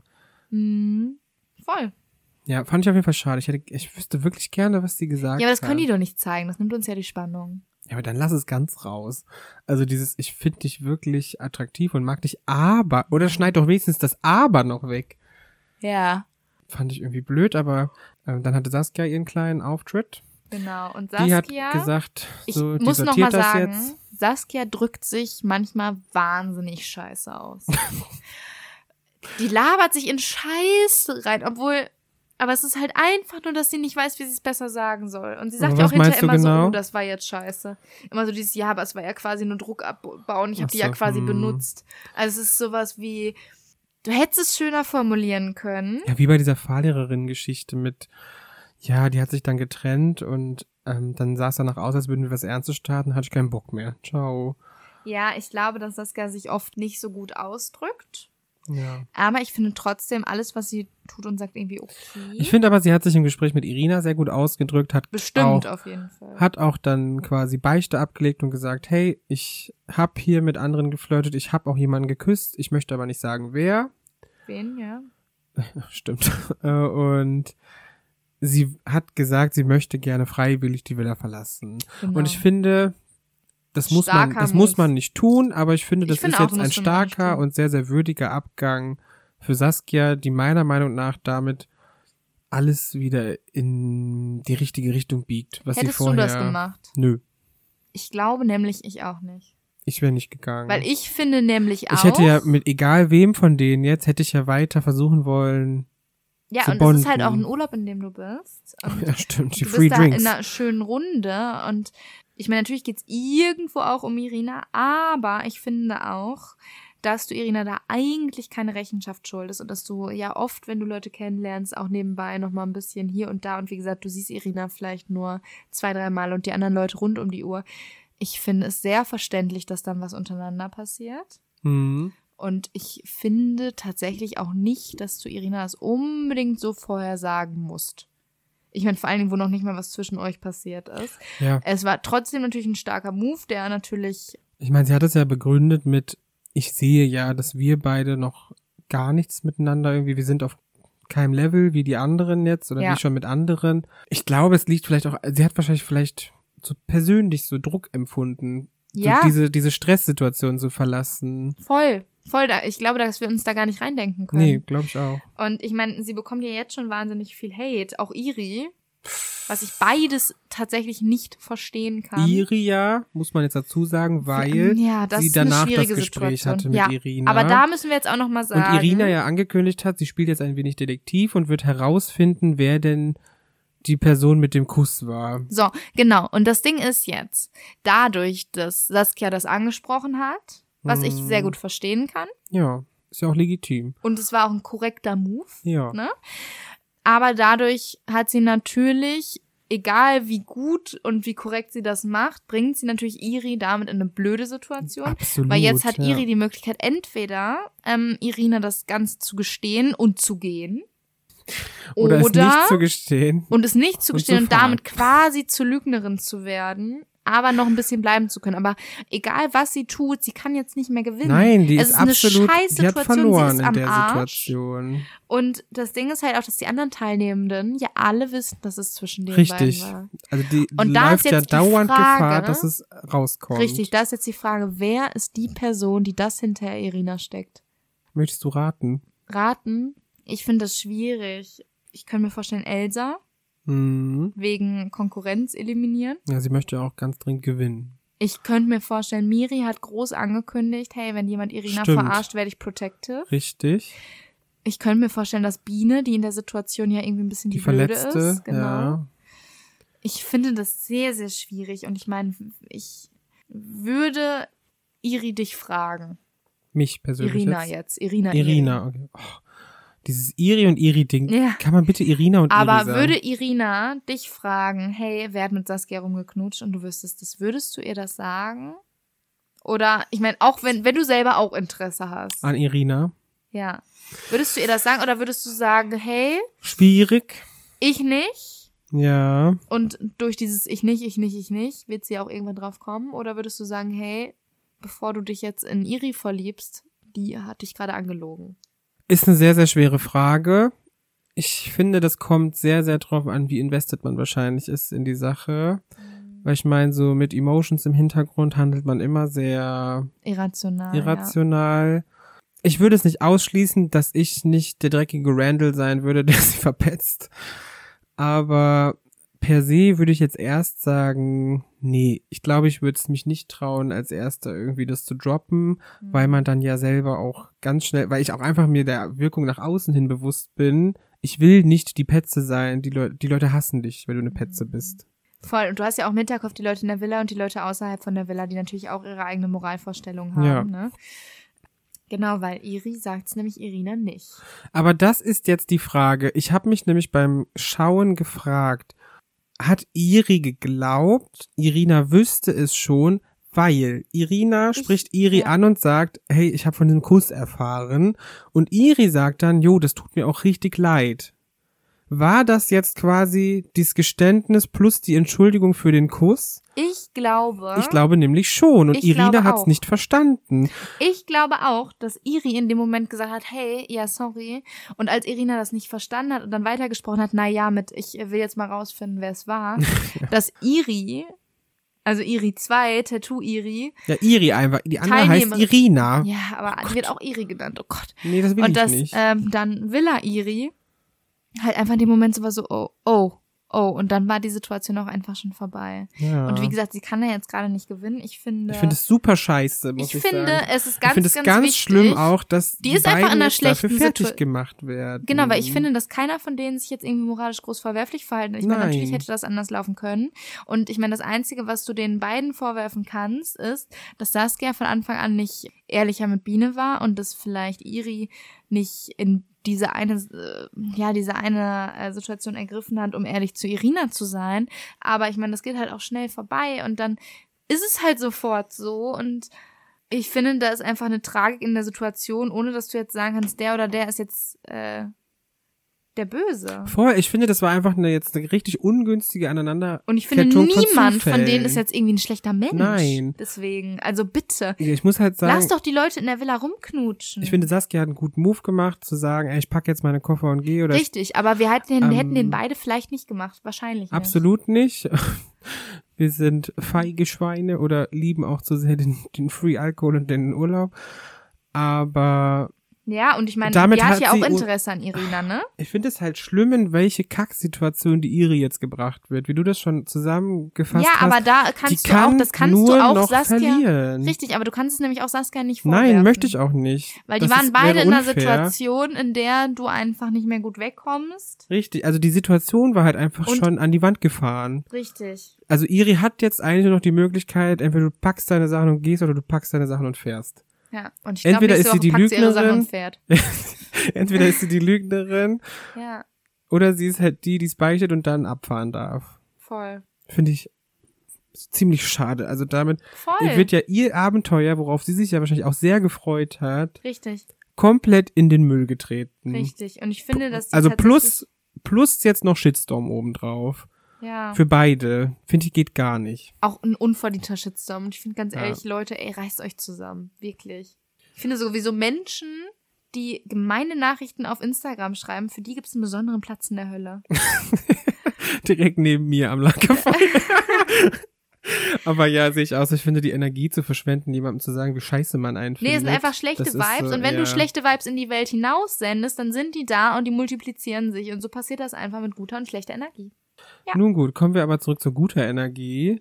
Voll. Ja, fand ich auf jeden Fall schade. Ich wüsste wirklich gerne, was die gesagt hat. Ja, aber das können die doch nicht zeigen. Das nimmt uns ja die Spannung. Ja, aber dann lass es ganz raus. Also ich finde dich wirklich attraktiv und mag dich, aber, oder schneid doch wenigstens das Aber noch weg. Ja. Fand ich irgendwie blöd, aber dann hatte Saskia ihren kleinen Auftritt. Genau. Und Die hat Saskia, gesagt, so, ich die muss noch sortiert mal das sagen, jetzt. Saskia drückt sich manchmal wahnsinnig scheiße aus. Die labert sich in Scheiße rein, aber es ist halt einfach nur, dass sie nicht weiß, wie sie es besser sagen soll. Und sie sagt Aber ja auch was meinst hinterher du immer genau? so, das war jetzt scheiße. Immer so dieses, ja, aber es war ja quasi nur Druck abbauen. Ich habe die ja Ach so, quasi benutzt. Also es ist sowas wie, du hättest es schöner formulieren können. Ja, wie bei dieser Fahrlehrerin-Geschichte mit, ja, die hat sich dann getrennt und dann sah es danach aus, als würden wir was Ernstes starten, hatte ich keinen Bock mehr. Ciao. Ja, ich glaube, dass Saskia sich oft nicht so gut ausdrückt. Ja. Aber ich finde trotzdem, alles, was sie tut und sagt, irgendwie okay. Ich finde aber, sie hat sich im Gespräch mit Irina sehr gut ausgedrückt, Bestimmt, auf jeden Fall. Hat auch dann quasi Beichte abgelegt und gesagt, hey, ich hab hier mit anderen geflirtet, ich hab auch jemanden geküsst, ich möchte aber nicht sagen, wer. Wen, ja? Stimmt. Und sie hat gesagt, sie möchte gerne freiwillig die Villa verlassen. Genau. Und ich finde, das muss man nicht tun, aber ich finde, das ist jetzt ein starker und sehr, sehr würdiger Abgang für Saskia, die meiner Meinung nach damit alles wieder in die richtige Richtung biegt. Was Hättest sie vorher, du das gemacht? Nö. Ich glaube nämlich, ich auch nicht. Ich wäre nicht gegangen. Weil ich finde nämlich auch. Ich hätte ja mit egal wem von denen jetzt, hätte ich ja weiter versuchen wollen. Ja, zu und bonden. das ist halt auch ein Urlaub, in dem du bist. Und Ja, stimmt, die du Free bist da Drinks. in einer schönen Runde. Und ich meine, natürlich geht's irgendwo auch um Irina, aber ich finde auch, dass du Irina da eigentlich keine Rechenschaft schuldest und dass du ja oft, wenn du Leute kennenlernst, auch nebenbei noch mal ein bisschen hier und da und wie gesagt, du siehst Irina vielleicht nur 2, 3 Mal und die anderen Leute rund um die Uhr. Ich finde es sehr verständlich, dass dann was untereinander passiert. Mhm. Und ich finde tatsächlich auch nicht, dass du Irina das unbedingt so vorher sagen musst. Ich meine, vor allen Dingen, wo noch nicht mal was zwischen euch passiert ist. Ja. Es war trotzdem natürlich ein starker Move, der natürlich. Ich meine, sie hat es ja begründet mit, ich sehe ja, dass wir beide noch gar nichts miteinander irgendwie, wir sind auf keinem Level wie die anderen jetzt oder wie schon mit anderen. Ich glaube, es liegt vielleicht auch, sie hat wahrscheinlich vielleicht so persönlich so Druck empfunden, Ja. so diese Stresssituation zu verlassen. Voll. Voll da. Ich glaube, dass wir uns da gar nicht reindenken können. Nee, glaube ich auch. Und ich meine, sie bekommt ja jetzt schon wahnsinnig viel Hate. Auch Iri. Was ich beides tatsächlich nicht verstehen kann. Iri ja, muss man jetzt dazu sagen, weil sie danach das Gespräch hatte mit Irina. Aber da müssen wir jetzt auch noch mal sagen. Und Irina ja angekündigt hat, sie spielt jetzt ein wenig Detektiv und wird herausfinden, wer denn die Person mit dem Kuss war. So, genau. Und das Ding ist jetzt, dadurch, dass Saskia das angesprochen hat, was ich sehr gut verstehen kann. Ja, ist ja auch legitim. Und es war auch ein korrekter Move. Ja. Ne? Aber dadurch hat sie natürlich, egal wie gut und wie korrekt sie das macht, bringt sie natürlich Iri damit in eine blöde Situation. Absolut, weil jetzt hat Iri die Möglichkeit, entweder Irina das Ganze zu gestehen und zu gehen. Oder es nicht zu gestehen. Und es nicht zu gestehen und damit quasi zur Lügnerin zu werden, aber noch ein bisschen bleiben zu können. Aber egal, was sie tut, sie kann jetzt nicht mehr gewinnen. Nein, die ist eine absolut, Scheißsituation. die hat verloren sie ist in der Arsch. Situation. Und das Ding ist halt auch, dass die anderen Teilnehmenden ja alle wissen, dass es zwischen den Richtig. beiden war. Also die Und da läuft ist jetzt ja dauernd die Frage, Gefahr, ne? dass es rauskommt. Richtig, da ist jetzt die Frage, wer ist die Person, die das hinter Irina steckt? Möchtest du raten? Raten? Ich finde das schwierig. Ich kann mir vorstellen, Elsa. Wegen Konkurrenz eliminieren. Ja, sie möchte auch ganz dringend gewinnen. Ich könnte mir vorstellen, Miri hat groß angekündigt, hey, wenn jemand Irina verarscht, werde ich protective. Richtig. Ich könnte mir vorstellen, dass Biene, die in der Situation ja irgendwie ein bisschen die Blöde Verletzte, ist. Genau. Ja. Ich finde das sehr, sehr schwierig. Und ich meine, ich würde Iri dich fragen. Mich persönlich Irina. Okay. Oh, dieses Iri und Iri-Ding. Ja. Kann man bitte Irina und Iri sagen? Aber würde Irina dich fragen, hey, wer hat mit Saskia rumgeknutscht und du wüsstest das, würdest du ihr das sagen? Oder, ich meine, auch wenn du selber auch Interesse hast. An Irina? Ja. Würdest du ihr das sagen oder würdest du sagen, hey? Schwierig. Ich nicht? Ja. Und durch dieses ich nicht, wird sie auch irgendwann drauf kommen? Oder würdest du sagen, hey, bevor du dich jetzt in Iri verliebst, die hat dich gerade angelogen? Ist eine sehr, sehr schwere Frage. Ich finde, das kommt sehr, sehr drauf an, wie invested man wahrscheinlich ist in die Sache. Weil ich meine, so mit Emotions im Hintergrund handelt man immer sehr irrational. Ja. Ich würde es nicht ausschließen, dass ich nicht der dreckige Randall sein würde, der sie verpetzt. Aber per se würde ich jetzt erst sagen, nee, ich glaube, ich würde es mich nicht trauen, als Erster irgendwie das zu droppen, weil man dann ja selber auch ganz schnell, weil ich auch einfach mir der Wirkung nach außen hin bewusst bin, ich will nicht die Petze sein, die Leute hassen dich, wenn du eine Petze bist. Voll, und du hast ja auch im Hinterkopf die Leute in der Villa und die Leute außerhalb von der Villa, die natürlich auch ihre eigene Moralvorstellung haben, ja. Ne? Genau, weil Iri sagt's nämlich Irina nicht. Aber das ist jetzt die Frage. Ich habe mich nämlich beim Schauen gefragt, hat Iri geglaubt, Irina wüsste es schon, weil Irina spricht Iri an und sagt, hey, ich habe von diesem Kuss erfahren. Und Iri sagt dann, jo, das tut mir auch richtig leid. War das jetzt quasi dieses Geständnis plus die Entschuldigung für den Kuss? Ich glaube nämlich schon. Und Irina hat's nicht verstanden. Ich glaube auch, dass Iri in dem Moment gesagt hat, hey, ja, sorry. Und als Irina das nicht verstanden hat und dann weitergesprochen hat, ich will jetzt mal rausfinden, wer es war, dass Iri, also Iri 2, Tattoo Iri. Ja, Iri einfach. Die andere heißt Irina. Ja, aber wird auch Iri genannt, oh Gott. Nee, das will ich nicht. Und dann Villa Iri halt einfach in dem Moment so war so, oh, und dann war die Situation auch einfach schon vorbei. Ja. Und wie gesagt, sie kann ja jetzt gerade nicht gewinnen. Ich finde es super scheiße, muss ich sagen. Es ist ganz, ich finde es ganz wichtig, schlimm auch, dass die ist einfach in einer schlechten dafür fertig gemacht werden. Genau, weil ich finde, dass keiner von denen sich jetzt irgendwie moralisch groß verwerflich verhalten. Ich meine, natürlich hätte das anders laufen können. Und ich meine, das Einzige, was du den beiden vorwerfen kannst, ist, dass Saskia von Anfang an nicht ehrlicher mit Biene war und dass vielleicht Iri nicht in diese eine Situation ergriffen hat, um ehrlich zu Irina zu sein. Aber ich meine, das geht halt auch schnell vorbei und dann ist es halt sofort so und ich finde, da ist einfach eine Tragik in der Situation, ohne dass du jetzt sagen kannst, der oder der ist jetzt der Böse. Voll, ich finde, das war einfach eine richtig ungünstige Aneinanderkettung. Und ich finde, niemand von denen ist jetzt irgendwie ein schlechter Mensch. Nein. Deswegen, also bitte. Ich muss halt sagen, lass doch die Leute in der Villa rumknutschen. Ich finde, Saskia hat einen guten Move gemacht, zu sagen, ey, ich packe jetzt meine Koffer und gehe. Richtig, aber wir hätten den beide vielleicht nicht gemacht. Wahrscheinlich nicht. Absolut nicht. Wir sind feige Schweine oder lieben auch zu sehr den Free Alkohol und den Urlaub. Aber Ja, und ich meine, damit die hat hat ja auch sie- Interesse an Irina, ne? ich finde es halt schlimm, in welche Kacksituation die Iri jetzt gebracht wird. Wie du das schon zusammengefasst Ja, hast. aber da die kannst du kann auch, das kannst nur du auch noch Saskia. verlieren. Richtig, aber du kannst es nämlich auch Saskia nicht vorwerfen. Nein, möchte ich auch nicht. Weil die Das waren ist- beide wäre in einer unfair. Situation, in der du einfach nicht mehr gut wegkommst. Richtig, also die Situation war halt einfach Und- schon an die Wand gefahren. Richtig. Also Iri hat jetzt eigentlich nur noch die Möglichkeit, entweder du packst deine Sachen und gehst oder du packst deine Sachen und fährst. Ja. Und ich glaube, Entweder nächste ist sie Woche die packt sie ihre Sachen Lügnerin. und fährt. Entweder ist sie die Lügnerin Ja, oder sie ist halt die es beichtet und dann abfahren darf. voll. Finde ich ziemlich schade. Also damit Voll. wird ja ihr Abenteuer, worauf sie sich ja wahrscheinlich auch sehr gefreut hat, Richtig, komplett in den Müll getreten. richtig. Und ich finde, dass die Also tatsächlich- plus jetzt noch Shitstorm obendrauf. ja, Für beide. Finde ich, geht gar nicht. auch ein unverdienter Shitstorm. Und ich finde ganz Ja. ehrlich, Leute, ey, reißt euch zusammen. Wirklich. Ich finde sowieso Menschen, die gemeine Nachrichten auf Instagram schreiben, für die gibt es einen besonderen Platz in der Hölle. Direkt neben mir am Lagerfeuer. Aber ja, sehe ich aus. Ich finde, die Energie zu verschwenden, jemandem zu sagen, wie scheiße man einen Nee, es sind findet, einfach schlechte das ist Vibes. so, Und wenn ja. du schlechte Vibes in die Welt hinaus sendest, dann sind die da und die multiplizieren sich. Und so passiert das einfach mit guter und schlechter Energie. Ja. Nun gut, kommen wir aber zurück zur guter Energie.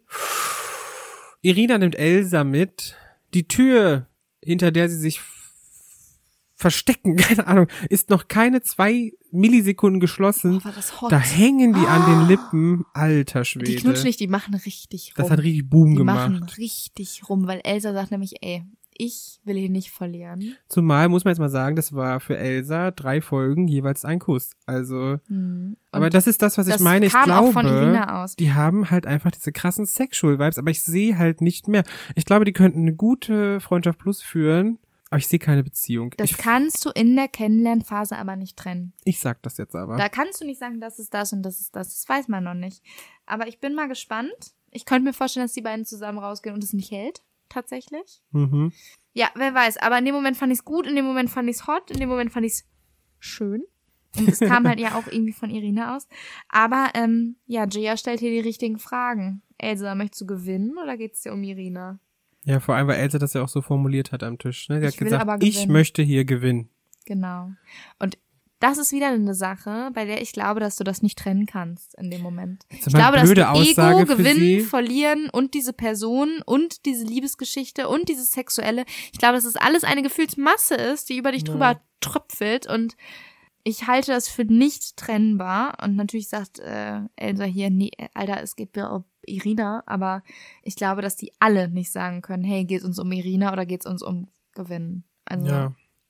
Irina nimmt Elsa mit. Die Tür, hinter der sie sich verstecken, keine Ahnung, ist noch keine 2 Millisekunden geschlossen. War das hot. Da hängen die an den Lippen. Alter Schwede. Die knutschen nicht, die machen richtig rum. Das hat richtig Boom die gemacht. machen richtig rum, weil Elsa sagt nämlich, ey, ich will hier nicht verlieren. Zumal, muss man jetzt mal sagen, das war für Elsa 3 Folgen jeweils ein Kuss. Also, aber das ist das, was ich das meine. Ich kam glaube, auch von Irina aus. die haben halt einfach diese krassen Sexual-Vibes, aber ich sehe halt nicht mehr. Ich glaube, die könnten eine gute Freundschaft plus führen, aber ich sehe keine Beziehung. Das kannst du in der Kennenlernphase aber nicht trennen. Ich sag das jetzt aber. Da kannst du nicht sagen, das ist das und das ist das. Das weiß man noch nicht. Aber ich bin mal gespannt. Ich könnte mir vorstellen, dass die beiden zusammen rausgehen und es nicht hält. Tatsächlich. Mhm. Ja, wer weiß. Aber in dem Moment fand ich es gut, in dem Moment fand ich es hot, in dem Moment fand ich es schön. Und es kam halt ja auch irgendwie von Irina aus. Aber ja, Gia stellt hier die richtigen Fragen. Elsa, möchtest du gewinnen oder geht's dir um Irina? Ja, vor allem, weil Elsa das ja auch so formuliert hat am Tisch. Ne? Sie Ich hat will gesagt, aber ich gewinnen. möchte hier gewinnen. Genau. Und das ist wieder eine Sache, bei der ich glaube, dass du das nicht trennen kannst in dem Moment. Jetzt Ich aber glaube, eine blöde dass du Aussage Ego, für Gewinnen, sie. Verlieren und diese Person und diese Liebesgeschichte und dieses Sexuelle, ich glaube, dass es alles eine Gefühlsmasse ist, die über dich drüber tröpfelt und ich halte das für nicht trennbar. Und natürlich sagt Elsa hier, nee, Alter, es geht mir um Irina, aber ich glaube, dass die alle nicht sagen können, hey, geht's uns um Irina oder geht's uns um Gewinnen? Also Ja.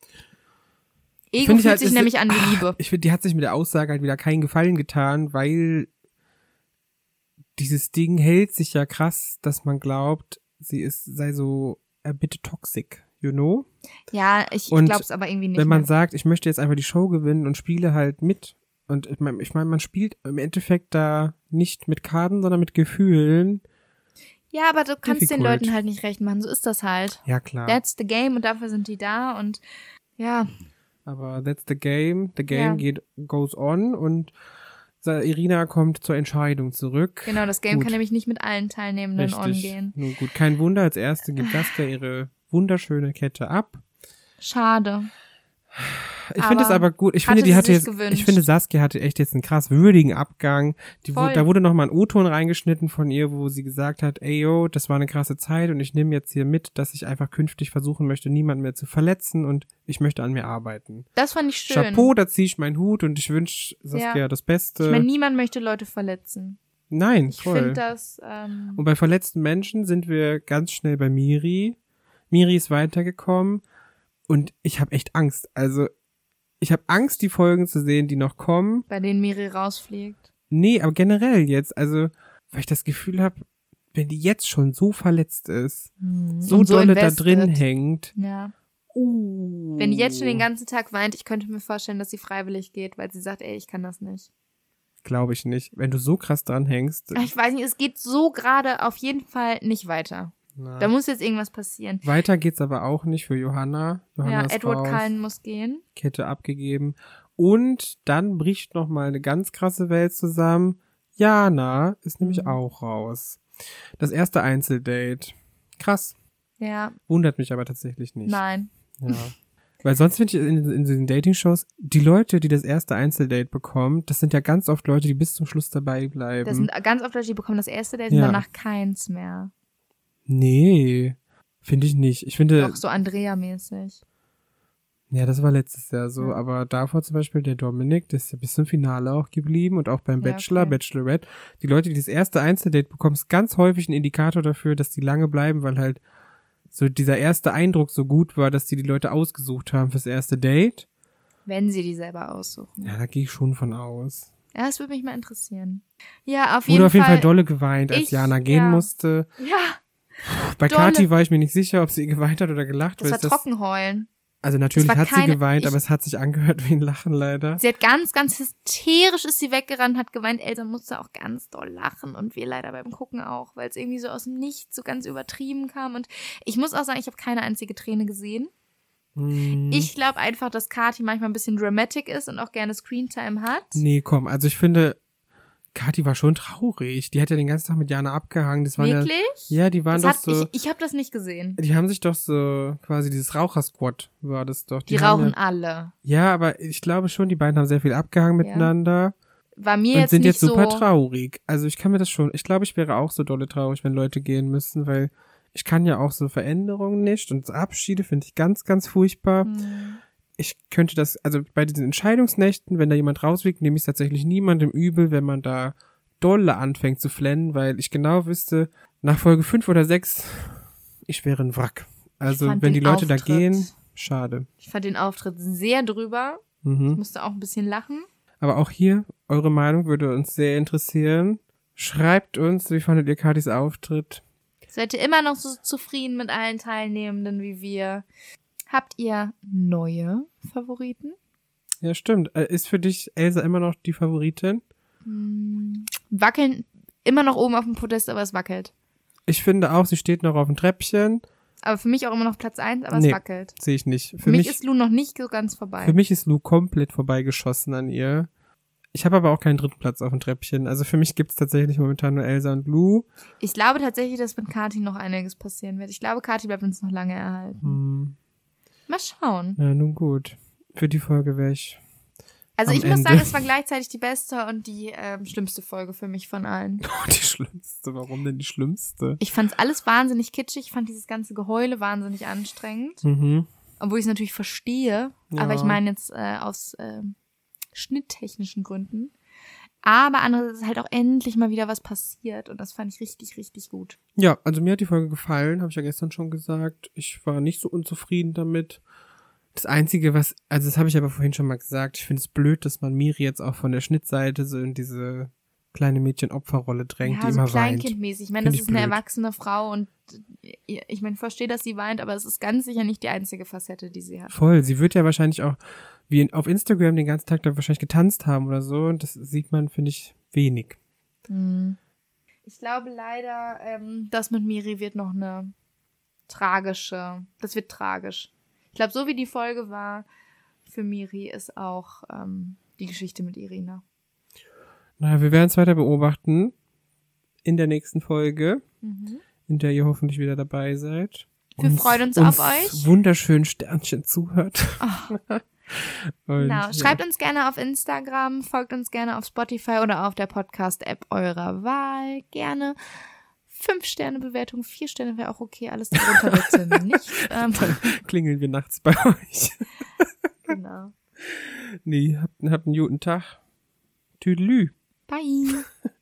Ego Find ich fühlt halt, sich es- nämlich an wie Liebe. Ich finde, die hat sich mit der Aussage halt wieder keinen Gefallen getan, weil dieses Ding hält sich ja krass, dass man glaubt, sei so a bit toxic, you know? Ja, ich Und glaube es aber irgendwie nicht Wenn man mehr. sagt, ich möchte jetzt einfach die Show gewinnen und spiele halt mit. Und ich meine, man spielt im Endeffekt da nicht mit Karten, sondern mit Gefühlen. Ja, aber du kannst den difficult. Leuten halt nicht recht machen, so ist das halt. Ja, klar. That's the game und dafür sind die da und ja, Aber that's the game. The Ja. game goes on und Irina kommt zur Entscheidung zurück. genau, das Game Gut. kann nämlich nicht mit allen Teilnehmenden on Richtig. gehen. Nun gut, kein Wunder. Als erste gibt Saskia ihre wunderschöne Kette ab. Schade. Ich finde es aber gut. Ich hatte finde, die sie hatte sich jetzt, gewünscht. ich finde, Saskia hatte echt jetzt einen krass würdigen Abgang. Voll. Da wurde nochmal ein O-Ton reingeschnitten von ihr, wo sie gesagt hat, ey yo, das war eine krasse Zeit und ich nehme jetzt hier mit, dass ich einfach künftig versuchen möchte, niemanden mehr zu verletzen und ich möchte an mir arbeiten. Das fand ich schön. Chapeau, da ziehe ich meinen Hut und ich wünsche Saskia Ja. das Beste. Ich meine, niemand möchte Leute verletzen. Nein, Ich finde voll. das, Und bei verletzten Menschen sind wir ganz schnell bei Miri. Miri ist weitergekommen und ich habe echt Angst. Also ich habe Angst, die Folgen zu sehen, die noch kommen. bei denen Miri rausfliegt. Nee, aber generell jetzt. Also, weil ich das Gefühl habe, wenn die jetzt schon so verletzt ist, so Und so dolle da invested. drin hängt. Ja. Uh. Wenn die jetzt schon den ganzen Tag weint, ich könnte mir vorstellen, dass sie freiwillig geht, weil sie sagt, ey, ich kann das nicht. Glaube ich nicht. Wenn du so krass dran hängst. Ach, ich weiß nicht, es geht so gerade auf jeden Fall nicht weiter. Na. Da muss jetzt irgendwas passieren. Weiter geht's aber auch nicht für Johanna. Johanna Ja, ist Edward raus. Cullen muss gehen. Kette abgegeben. Und dann bricht noch mal eine ganz krasse Welt zusammen. Jana ist nämlich auch raus. Das erste Einzeldate. Krass. Ja, Wundert mich aber tatsächlich nicht. nein. Ja. Weil sonst finde ich in diesen Dating-Shows, die Leute, die das erste Einzeldate bekommen, das sind ja ganz oft Leute, die bis zum Schluss dabei bleiben. Das sind ganz oft Leute, die bekommen das erste Date und danach keins mehr. Nee, finde ich nicht. Ich finde. Doch, so Andrea-mäßig. Ja, das war letztes Jahr so, aber davor zum Beispiel der Dominik, der ist ja bis zum Finale auch geblieben und auch beim Bachelor, Bachelorette. Die Leute, die das erste Einzeldate bekommen, ist ganz häufig ein Indikator dafür, dass die lange bleiben, weil halt so dieser erste Eindruck so gut war, dass die Leute ausgesucht haben fürs erste Date. Wenn sie die selber aussuchen. Ja, da gehe ich schon von aus. Ja, das würde mich mal interessieren. Ja, Wurde auf jeden Fall dolle geweint, als Jana gehen musste. Ja. Bei Kathi war ich mir nicht sicher, ob sie geweint hat oder gelacht. Das war Trockenheulen. Also natürlich hat sie geweint, aber es hat sich angehört wie ein Lachen leider. Sie hat ganz, ganz hysterisch ist sie weggerannt, hat geweint. Elsa musste auch ganz doll lachen und wir leider beim Gucken auch, weil es irgendwie so aus dem Nichts so ganz übertrieben kam. Und ich muss auch sagen, ich habe keine einzige Träne gesehen. Ich glaube einfach, dass Kathi manchmal ein bisschen dramatic ist und auch gerne Screentime hat. Nee, komm, also ich finde, Kathi war schon traurig. Die hat ja den ganzen Tag mit Jana abgehangen. Das waren wirklich? Ja, die waren doch so. Ich habe das nicht gesehen. Die haben sich doch so, quasi dieses Rauchersquad war das doch. Die rauchen alle. Ja, aber ich glaube schon, die beiden haben sehr viel abgehangen miteinander. War mir und jetzt sind nicht jetzt super so traurig. Also ich kann mir das schon, ich glaube, ich wäre auch so dolle traurig, wenn Leute gehen müssen, weil ich kann ja auch so Veränderungen nicht und so Abschiede finde ich ganz, ganz furchtbar. Ich könnte das, also bei diesen Entscheidungsnächten, wenn da jemand rausfliegt, nehme ich es tatsächlich niemandem übel, wenn man da dolle anfängt zu flennen, weil ich genau wüsste, nach Folge 5 oder 6, ich wäre ein Wrack. Also wenn die Leute da gehen, schade. Ich fand den Auftritt sehr drüber. Ich musste auch ein bisschen lachen. Aber auch hier, eure Meinung würde uns sehr interessieren. Schreibt uns, wie fandet ihr Kathis Auftritt? Seid ihr immer noch so zufrieden mit allen Teilnehmenden wie wir? Habt ihr neue Favoriten? Ja, stimmt. Ist für dich Elsa immer noch die Favoritin? Wackeln immer noch oben auf dem Podest, aber es wackelt. Ich finde auch, sie steht noch auf dem Treppchen. Aber für mich auch immer noch Platz 1, aber es wackelt. Sehe ich nicht. Für mich ist Lou noch nicht so ganz vorbei. Für mich ist Lou komplett vorbeigeschossen an ihr. Ich habe aber auch keinen dritten Platz auf dem Treppchen. Also für mich gibt's tatsächlich momentan nur Elsa und Lou. Ich glaube tatsächlich, dass mit Kathi noch einiges passieren wird. Ich glaube, Kathi bleibt uns noch lange erhalten. Mal schauen. Ja, nun gut. Für die Folge wäre ich Also ich muss sagen, es war gleichzeitig die beste und die schlimmste Folge für mich von allen. Die schlimmste? Warum denn die schlimmste? Ich fand's alles wahnsinnig kitschig. Ich fand dieses ganze Geheule wahnsinnig anstrengend. Obwohl ich es natürlich verstehe. Ja. Aber ich meine jetzt aus schnitttechnischen Gründen. Aber andererseits ist halt auch endlich mal wieder was passiert und das fand ich richtig, richtig gut. Ja, also mir hat die Folge gefallen, habe ich ja gestern schon gesagt. Ich war nicht so unzufrieden damit. Das Einzige, also das habe ich aber vorhin schon mal gesagt, ich finde es blöd, dass man Miri jetzt auch von der Schnittseite so in diese kleine Mädchen-Opferrolle drängt, die so immer weint. Kleinkindmäßig. Ich meine, das ist eine erwachsene Frau und ich meine, ich verstehe, dass sie weint, aber es ist ganz sicher nicht die einzige Facette, die sie hat. Voll, sie wird ja wahrscheinlich auch wie auf Instagram den ganzen Tag da wahrscheinlich getanzt haben oder so und das sieht man, finde ich, wenig. Ich glaube leider, das mit Miri wird noch das wird tragisch. Ich glaube, so wie die Folge war, für Miri ist auch die Geschichte mit Irina. Naja, wir werden es weiter beobachten in der nächsten Folge, in der ihr hoffentlich wieder dabei seid. Wir freuen uns auf euch. Wunderschönen Sternchen zuhört. Genau. Schreibt uns gerne auf Instagram, folgt uns gerne auf Spotify oder auf der Podcast-App eurer Wahl. Gerne 5-Sterne-Bewertung, 4 Sterne wäre auch okay, alles darunter bitte nicht. Dann klingeln wir nachts bei euch. Genau. Nee, habt einen guten Tag. Tüdelü. Bye.